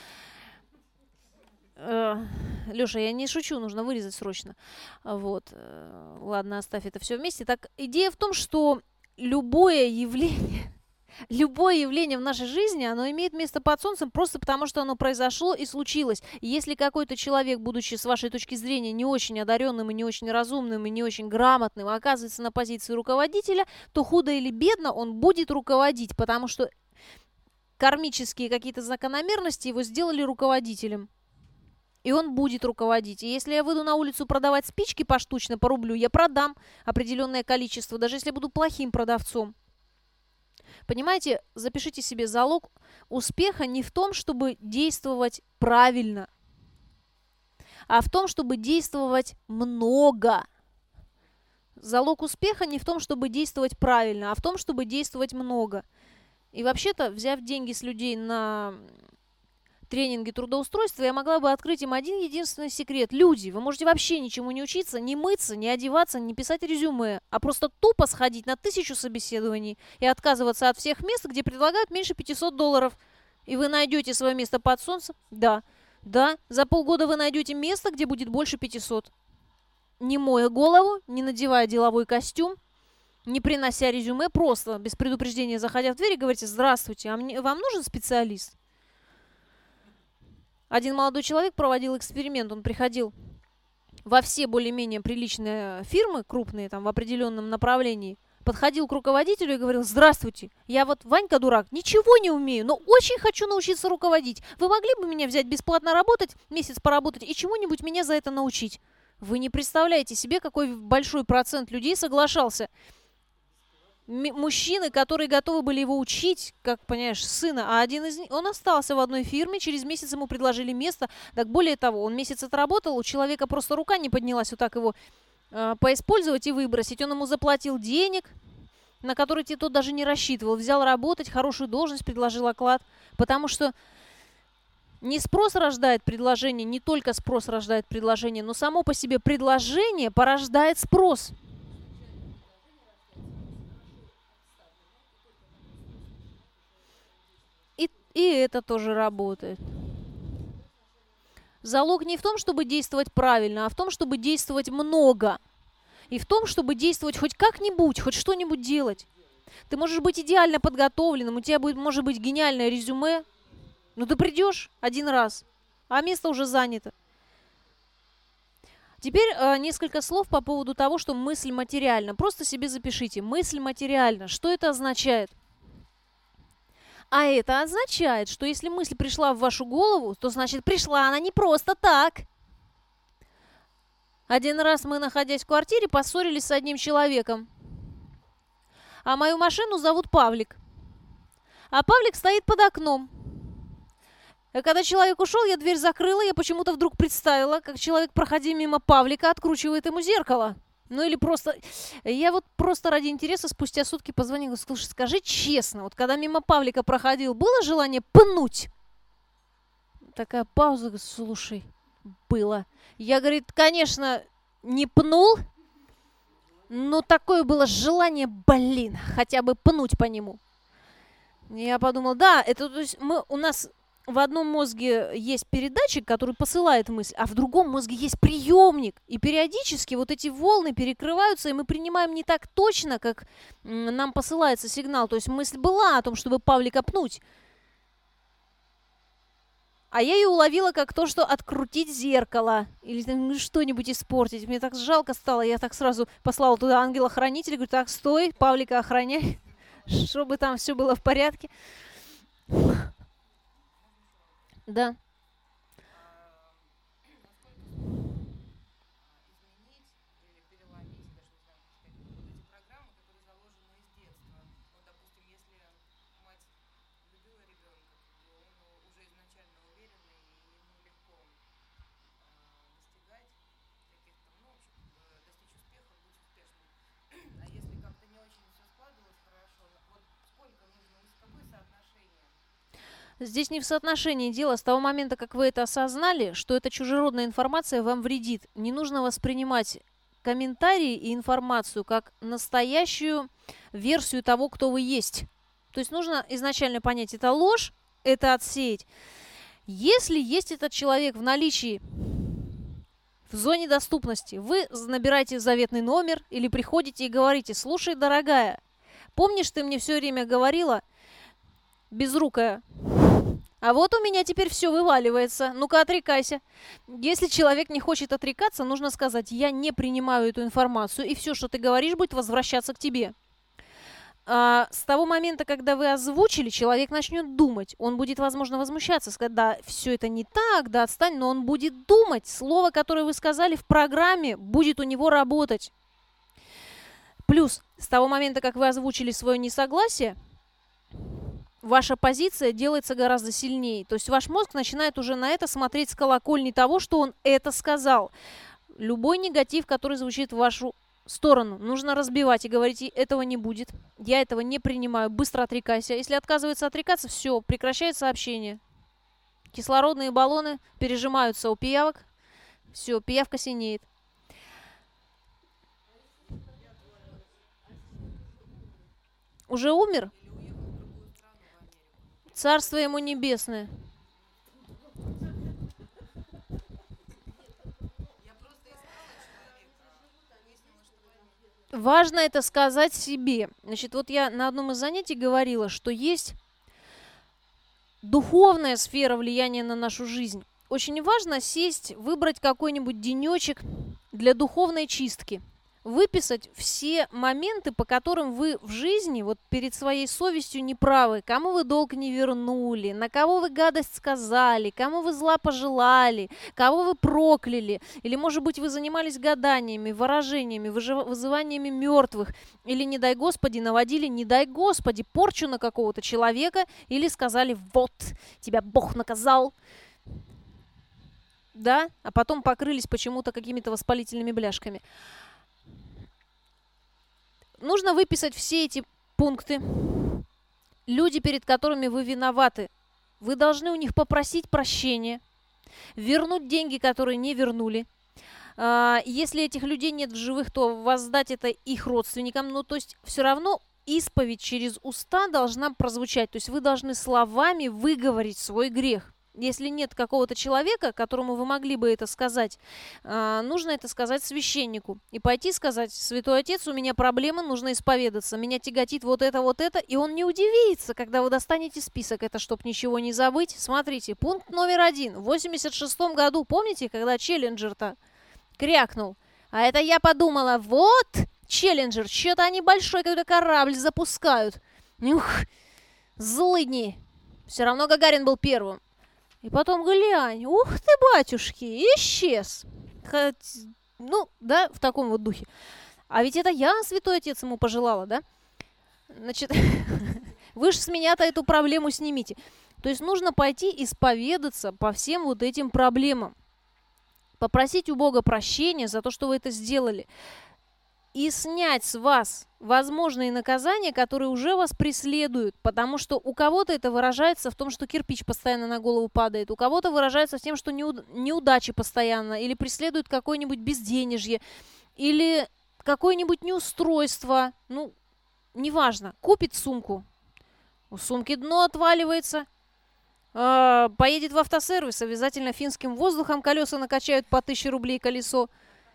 Леша, я не шучу, нужно вырезать срочно. Вот. Ладно, оставь это все вместе. Так, идея в том, что любое явление Любое явление в нашей жизни, оно имеет место под солнцем просто потому, что оно произошло и случилось. И если какой-то человек, будучи с вашей точки зрения не очень одаренным и не очень разумным и не очень грамотным, оказывается на позиции руководителя, то худо или бедно он будет руководить, потому что кармические какие-то закономерности его сделали руководителем. И он будет руководить. И если я выйду на улицу продавать спички поштучно, по рублю, я продам определенное количество, даже если я буду плохим продавцом. Понимаете, запишите себе, залог успеха не в том, чтобы действовать правильно, а в том, чтобы действовать много. Залог успеха не в том, чтобы действовать правильно, а в том, чтобы действовать много. И вообще-то, взяв деньги с людей на тренинги трудоустройства, я могла бы открыть им один единственный секрет. Люди, вы можете вообще ничему не учиться, не мыться, не одеваться, не писать резюме, а просто тупо сходить на 1000 собеседований и отказываться от всех мест, где предлагают меньше $500. И вы найдете свое место под солнцем? Да. Да, за полгода вы найдете место, где будет больше 500. Не моя голову, не надевая деловой костюм, не принося резюме, просто без предупреждения заходя в дверь и говорите: здравствуйте, вам нужен специалист? Один молодой человек проводил эксперимент, он приходил во все более-менее приличные фирмы, крупные там в определенном направлении, подходил к руководителю и говорил: здравствуйте, я вот Ванька дурак, ничего не умею, но очень хочу научиться руководить. Вы могли бы меня взять бесплатно работать, месяц поработать и чему-нибудь меня за это научить? Вы не представляете себе, какой большой процент людей соглашался. Мужчины, которые готовы были его учить, как, понимаешь, сына, а один из них, он остался в одной фирме, через месяц ему предложили место, так более того, он месяц отработал, у человека просто рука не поднялась вот так его поиспользовать и выбросить, он ему заплатил денег, на которые тот даже не рассчитывал, взял работать, хорошую должность, предложил оклад, потому что не спрос рождает предложение, не только спрос рождает предложение, но само по себе предложение порождает спрос. И это тоже работает. Залог не в том, чтобы действовать правильно, а в том, чтобы действовать много. И в том, чтобы действовать хоть как-нибудь, хоть что-нибудь делать. Ты можешь быть идеально подготовленным, у тебя может быть гениальное резюме, но ты придешь один раз, а место уже занято. Теперь несколько слов по поводу того, что мысль материальна. Просто себе запишите. Мысль материальна. Что это означает? А это означает, что если мысль пришла в вашу голову, то значит пришла она не просто так. Один раз мы, находясь в квартире, поссорились с одним человеком. А мою машину зовут Павлик. А Павлик стоит под окном. И когда человек ушел, я дверь закрыла, я почему-то вдруг представила, как человек, проходя мимо Павлика, откручивает ему зеркало. Ну или просто... Я вот просто ради интереса спустя сутки позвонила: слушай, скажи честно, вот когда мимо Павлика проходил, было желание пнуть? Такая пауза, говорит: слушай, было. Я, говорит, конечно, не пнул, но такое было желание, блин, хотя бы пнуть по нему. Я подумала, да, это то есть у нас... В одном мозге есть передатчик, который посылает мысль, а в другом мозге есть приемник. И периодически вот эти волны перекрываются, и мы принимаем не так точно, как нам посылается сигнал. То есть мысль была о том, чтобы Павлика пнуть. А я ее уловила как то, что открутить зеркало или что-нибудь испортить. Мне так жалко стало, я так сразу послала туда ангела-хранителя, говорю: так, стой, Павлика охраняй, чтобы там все было в порядке. Да. Здесь не в соотношении дело. С того момента, как вы это осознали, что эта чужеродная информация вам вредит, не нужно воспринимать комментарии и информацию как настоящую версию того, кто вы есть. То есть нужно изначально понять, это ложь, это отсеять. Если есть этот человек в наличии, в зоне доступности, вы набираете заветный номер или приходите и говорите: слушай, дорогая, помнишь, ты мне все время говорила, безрукая. А вот у меня теперь все вываливается. Ну-ка, отрекайся. Если человек не хочет отрекаться, нужно сказать: я не принимаю эту информацию, и все, что ты говоришь, будет возвращаться к тебе. С того момента, когда вы озвучили, человек начнет думать. Он будет, возможно, возмущаться, сказать: да, все это не так, да, отстань, но он будет думать. Слово, которое вы сказали в программе, будет у него работать. Плюс, с того момента, как вы озвучили свое несогласие, ваша позиция делается гораздо сильнее. То есть ваш мозг начинает уже на это смотреть с колокольни того, что он это сказал. Любой негатив, который звучит в вашу сторону, нужно разбивать и говорить: этого не будет, я этого не принимаю, быстро отрекайся. Если отказывается отрекаться, все, прекращается общение. Кислородные баллоны пережимаются у пиявок, все, пиявка синеет. Уже умер? Царство ему небесное. Важно это сказать себе. Значит, вот я на одном из занятий говорила, что есть духовная сфера влияния на нашу жизнь. Очень важно сесть, выбрать какой-нибудь денечек для духовной чистки. Выписать все моменты, по которым вы в жизни вот перед своей совестью неправы, кому вы долг не вернули, на кого вы гадость сказали, кому вы зла пожелали, кого вы прокляли, или, может быть, вы занимались гаданиями, выражениями, вызываниями мертвых, или, не дай Господи, наводили, не дай Господи, порчу на какого-то человека, или сказали: вот, тебя Бог наказал, да, а потом покрылись почему-то какими-то воспалительными бляшками. Нужно выписать все эти пункты. Люди, перед которыми вы виноваты, вы должны у них попросить прощения, вернуть деньги, которые не вернули. Если этих людей нет в живых, то воздать это их родственникам. Ну, то есть все равно исповедь через уста должна прозвучать. То есть вы должны словами выговорить свой грех. Если нет какого-то человека, которому вы могли бы это сказать, нужно это сказать священнику. И пойти сказать: святой отец, у меня проблемы, нужно исповедаться, меня тяготит вот это. И он не удивится, когда вы достанете список. Это чтоб ничего не забыть. Смотрите, пункт номер 1. В 86 году, помните, когда Челленджер-то крякнул? А это я подумала: вот, Челленджер, что-то они большой какой-то корабль запускают. Ух, злыдни. Все равно Гагарин был первым. И потом глянь, ух ты, батюшки, исчез. Ну, да, в таком вот духе. А ведь это я, святой отец, ему пожелала, да? Значит, вы же с меня-то эту проблему снимите. То есть нужно пойти исповедаться по всем вот этим проблемам. Попросить у Бога прощения за то, что вы это сделали. И снять с вас возможные наказания, которые уже вас преследуют. Потому что у кого-то это выражается в том, что кирпич постоянно на голову падает. У кого-то выражается в том, что неудачи постоянно. Или преследует какое-нибудь безденежье. Или какое-нибудь неустройство. Ну, неважно. Купит сумку. У сумки дно отваливается. Поедет в автосервис. Обязательно финским воздухом колеса накачают по 1000 рублей колесо.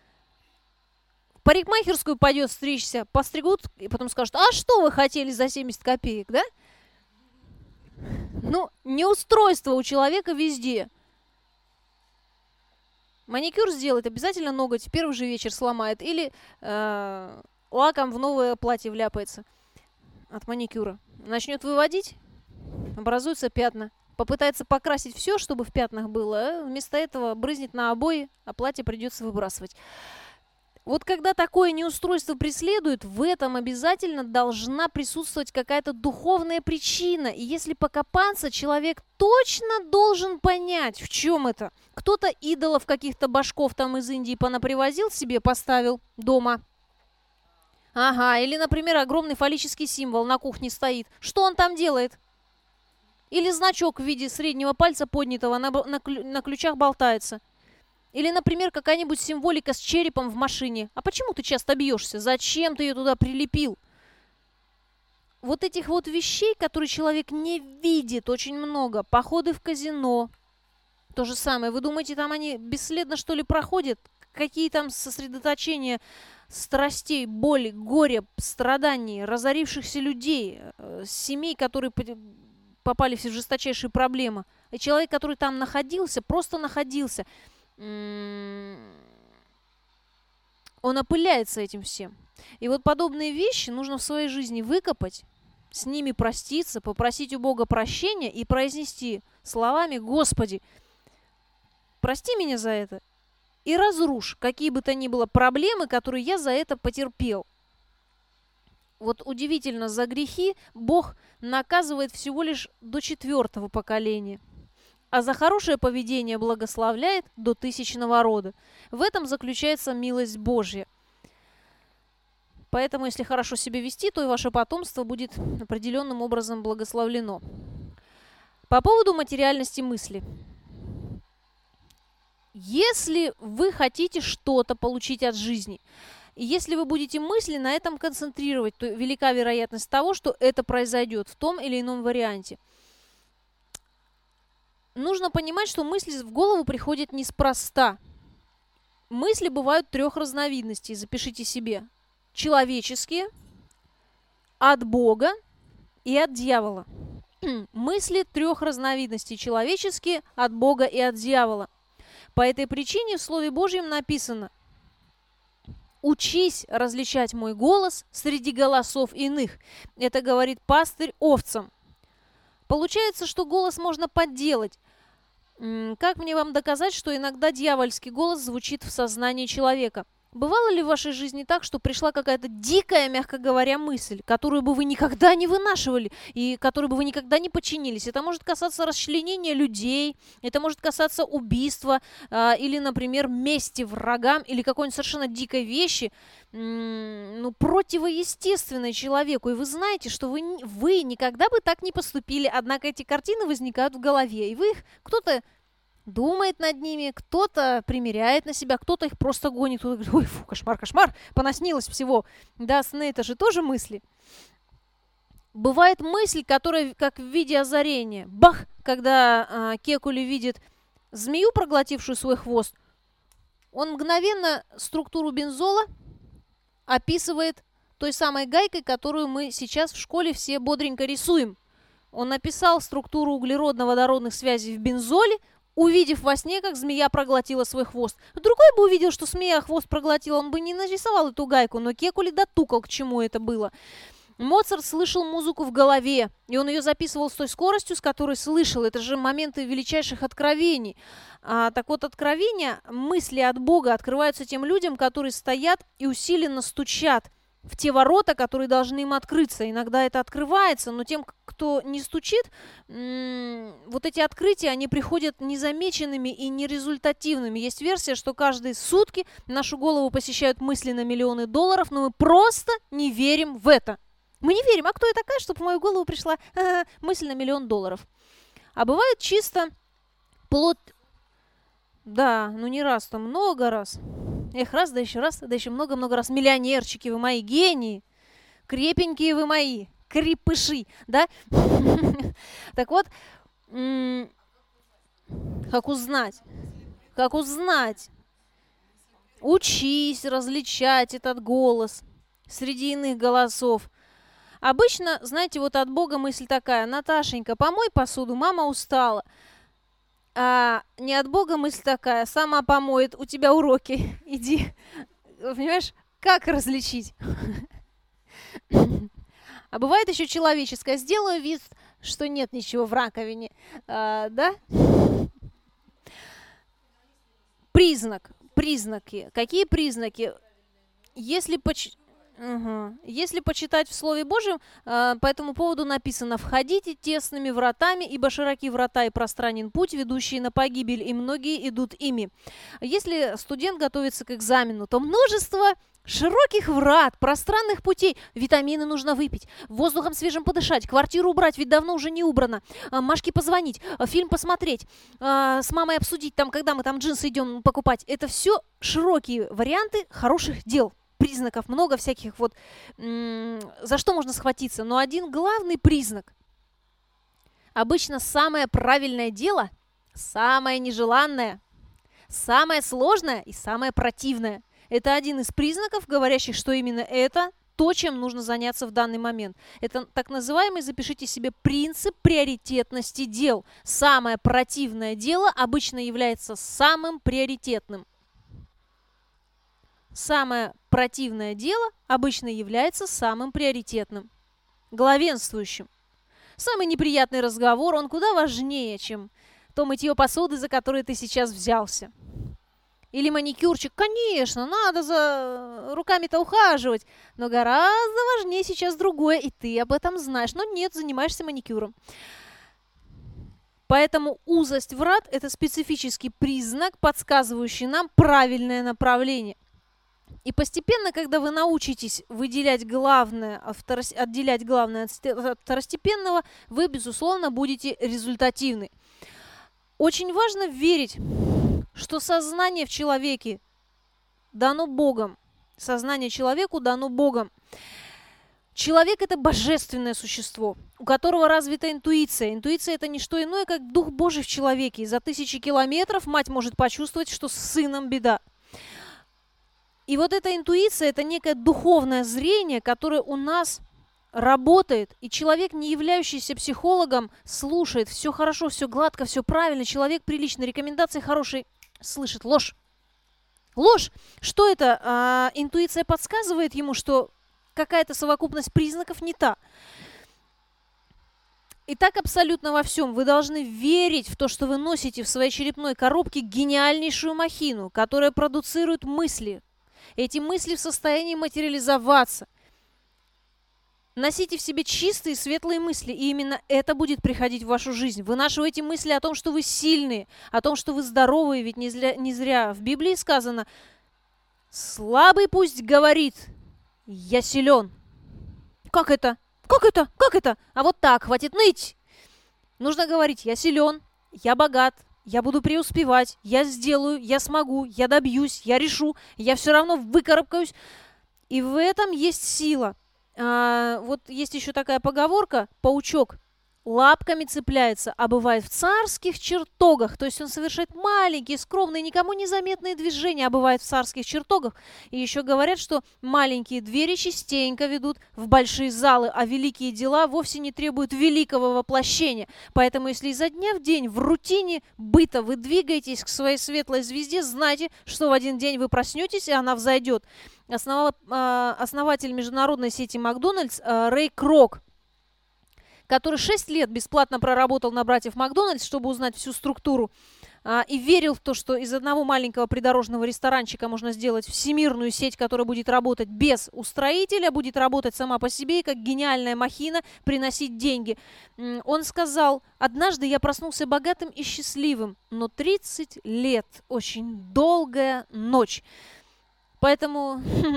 В парикмахерскую пойдет стричься, постригут, и потом скажут: а что вы хотели за 70 копеек, да? Ну, неустройство у человека везде. Маникюр сделает, обязательно ноготь в первый же вечер сломает. Или лаком в новое платье вляпается от маникюра. Начнет выводить, образуются пятна. Попытается покрасить все, чтобы в пятнах было, а вместо этого брызнет на обои, а платье придется выбрасывать. Вот когда такое неустройство преследует, в этом обязательно должна присутствовать какая-то духовная причина. И если покопаться, человек точно должен понять, в чем это. Кто-то идолов каких-то башков там из Индии понапривозил себе, поставил дома. Ага, или, например, огромный фаллический символ на кухне стоит. Что он там делает? Или значок в виде среднего пальца поднятого на ключах болтается. Или, например, какая-нибудь символика с черепом в машине. А почему ты часто бьешься? Зачем ты ее туда прилепил? Вот этих вот вещей, которые человек не видит, очень много. Походы в казино. То же самое. Вы думаете, там они бесследно, что ли, проходят? Какие там сосредоточения страстей, боли, горя, страданий, разорившихся людей, семей, которые попали в жесточайшие проблемы. И человек, который там находился, просто находился, он опыляется этим всем. И вот подобные вещи нужно в своей жизни выкопать, с ними проститься, попросить у Бога прощения и произнести словами: «Господи, прости меня за это и разрушь какие бы то ни было проблемы, которые я за это потерпел». Вот удивительно, за грехи Бог наказывает всего лишь до 4-го поколения, а за хорошее поведение благословляет до 1000-го рода. В этом заключается милость Божья. Поэтому, если хорошо себя вести, то и ваше потомство будет определенным образом благословлено. По поводу материальности мысли. Если вы хотите что-то получить от жизни, и если вы будете мысли на этом концентрировать, то велика вероятность того, что это произойдет в том или ином варианте. Нужно понимать, что мысли в голову приходят неспроста. Мысли бывают 3 разновидностей, запишите себе. Человеческие, от Бога и от дьявола. Мысли 3 разновидностей: человеческие, от Бога и от дьявола. По этой причине в Слове Божьем написано: «Учись различать мой голос среди голосов иных». Это говорит пастырь овцам. Получается, что голос можно подделать. Как мне вам доказать, что иногда дьявольский голос звучит в сознании человека? Бывало ли в вашей жизни так, что пришла какая-то дикая, мягко говоря, мысль, которую бы вы никогда не вынашивали и которой бы вы никогда не подчинились? Это может касаться расчленения людей, это может касаться убийства или, например, мести врагам или какой-нибудь совершенно дикой вещи, противоестественной человеку. И вы знаете, что вы никогда бы так не поступили, однако эти картины возникают в голове, и вы их кто-то думает над ними, кто-то примеряет на себя, кто-то их просто гонит, кто-то говорит: ой, фу, кошмар, кошмар, понаснилось всего. Да, сны — это же тоже мысли. Бывает мысль, которая как в виде озарения. Бах! Когда Кекули видит змею, проглотившую свой хвост, он мгновенно структуру бензола описывает той самой гайкой, которую мы сейчас в школе все бодренько рисуем. Он написал структуру углеродно-водородных связей в бензоле, увидев во сне, как змея проглотила свой хвост. Другой бы увидел, что змея хвост проглотила, он бы не нарисовал эту гайку, но Кекули дотукал, к чему это было. Моцарт слышал музыку в голове, и он ее записывал с той скоростью, с которой слышал. Это же моменты величайших откровений. Так вот, откровения, мысли от Бога открываются тем людям, которые стоят и усиленно стучат в те ворота, которые должны им открыться. Иногда это открывается, но тем, кто не стучит, вот эти открытия, они приходят незамеченными и нерезультативными. Есть версия, что каждые сутки нашу голову посещают мысли на миллионы долларов, но мы просто не верим в это. Мы не верим, а кто я такая, чтобы в мою голову пришла мысль на $1 миллион? А бывает чисто плод... Да, не раз, то много раз. Раз, да еще много-много раз. Миллионерчики вы мои, гении, крепенькие вы мои, крепыши, да? Так вот, как узнать? Как узнать? Учись различать этот голос среди иных голосов. Обычно, знаете, вот от Бога мысль такая: Наташенька, помой посуду, мама устала. А не от Бога мысль такая: сама помоет, у тебя уроки, иди. Понимаешь, как различить? А бывает еще человеческое: сделаю вид, что нет ничего в раковине. Да? Признаки. Какие признаки? Если почитать в Слове Божьем, по этому поводу написано: «Входите тесными вратами, ибо широки врата и пространен путь, ведущий на погибель, и многие идут ими». Если студент готовится к экзамену, то множество широких врат, пространных путей. Витамины нужно выпить, воздухом свежим подышать, квартиру убрать, ведь давно уже не убрано, Машке позвонить, фильм посмотреть, с мамой обсудить, когда мы джинсы идем покупать. Это все широкие варианты хороших дел. Признаков много всяких, за что можно схватиться. Но один главный признак. Обычно самое правильное дело, самое нежеланное, самое сложное и самое противное. Это один из признаков, говорящих, что именно это то, чем нужно заняться в данный момент. Это так называемый, запишите себе, принцип приоритетности дел. Самое противное дело обычно является самым приоритетным. Самое противное дело обычно является самым приоритетным, главенствующим. Самый неприятный разговор, он куда важнее, чем то мытье посуды, за которое ты сейчас взялся. Или маникюрчик, конечно, надо за руками-то ухаживать, но гораздо важнее сейчас другое, и ты об этом знаешь. Но нет, занимаешься маникюром. Поэтому узость врат – это специфический признак, подсказывающий нам правильное направление. И постепенно, когда вы научитесь отделять главное от второстепенного, вы, безусловно, будете результативны. Очень важно верить, что сознание в человеке дано Богом. Сознание человеку дано Богом. Человек – это божественное существо, у которого развита интуиция. Интуиция – это не что иное, как Дух Божий в человеке. И за 1000 километров мать может почувствовать, что с сыном беда. И вот эта интуиция – это некое духовное зрение, которое у нас работает. И человек, не являющийся психологом, слушает. Все хорошо, все гладко, все правильно. Человек приличный, рекомендации хорошие. Слышит ложь. Ложь. Что это? Интуиция подсказывает ему, что какая-то совокупность признаков не та. И так абсолютно во всем. Вы должны верить в то, что вы носите в своей черепной коробке гениальнейшую махину, которая продуцирует мысли. Эти мысли в состоянии материализоваться. Носите в себе чистые, светлые мысли, и именно это будет приходить в вашу жизнь. Вынашивайте мысли о том, что вы сильные, о том, что вы здоровые, ведь не зря в Библии сказано: «Слабый пусть говорит, я силен». Как это? Как это? Как это? А вот так, хватит ныть. Нужно говорить: я силен, я богат, я буду преуспевать, я сделаю, я смогу, я добьюсь, я решу, я все равно выкарабкаюсь. И в этом есть сила. Вот есть еще такая поговорка: паучок лапками цепляется, а бывает в царских чертогах. То есть он совершает маленькие, скромные, никому незаметные движения, а бывает в царских чертогах. И еще говорят, что маленькие двери частенько ведут в большие залы, а великие дела вовсе не требуют великого воплощения. Поэтому если изо дня в день в рутине быта вы двигаетесь к своей светлой звезде, знайте, что в один день вы проснетесь, и она взойдет. Основатель международной сети Макдональдс Рэй Крок, который 6 лет бесплатно проработал на братьев Макдональдс, чтобы узнать всю структуру, и верил в то, что из одного маленького придорожного ресторанчика можно сделать всемирную сеть, которая будет работать без устроителя, будет работать сама по себе и как гениальная махина приносить деньги. Он сказал: «Однажды я проснулся богатым и счастливым, но 30 лет – очень долгая ночь». Поэтому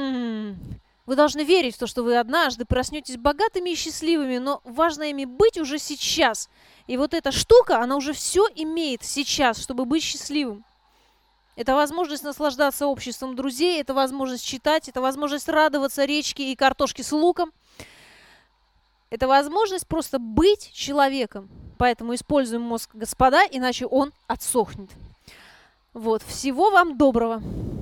вы должны верить в то, что вы однажды проснетесь богатыми и счастливыми, но важно ими быть уже сейчас. И вот эта штука, она уже все имеет сейчас, чтобы быть счастливым. Это возможность наслаждаться обществом друзей, это возможность читать, это возможность радоваться речке и картошке с луком. Это возможность просто быть человеком. Поэтому используем мозг, господа, иначе он отсохнет. Вот, всего вам доброго.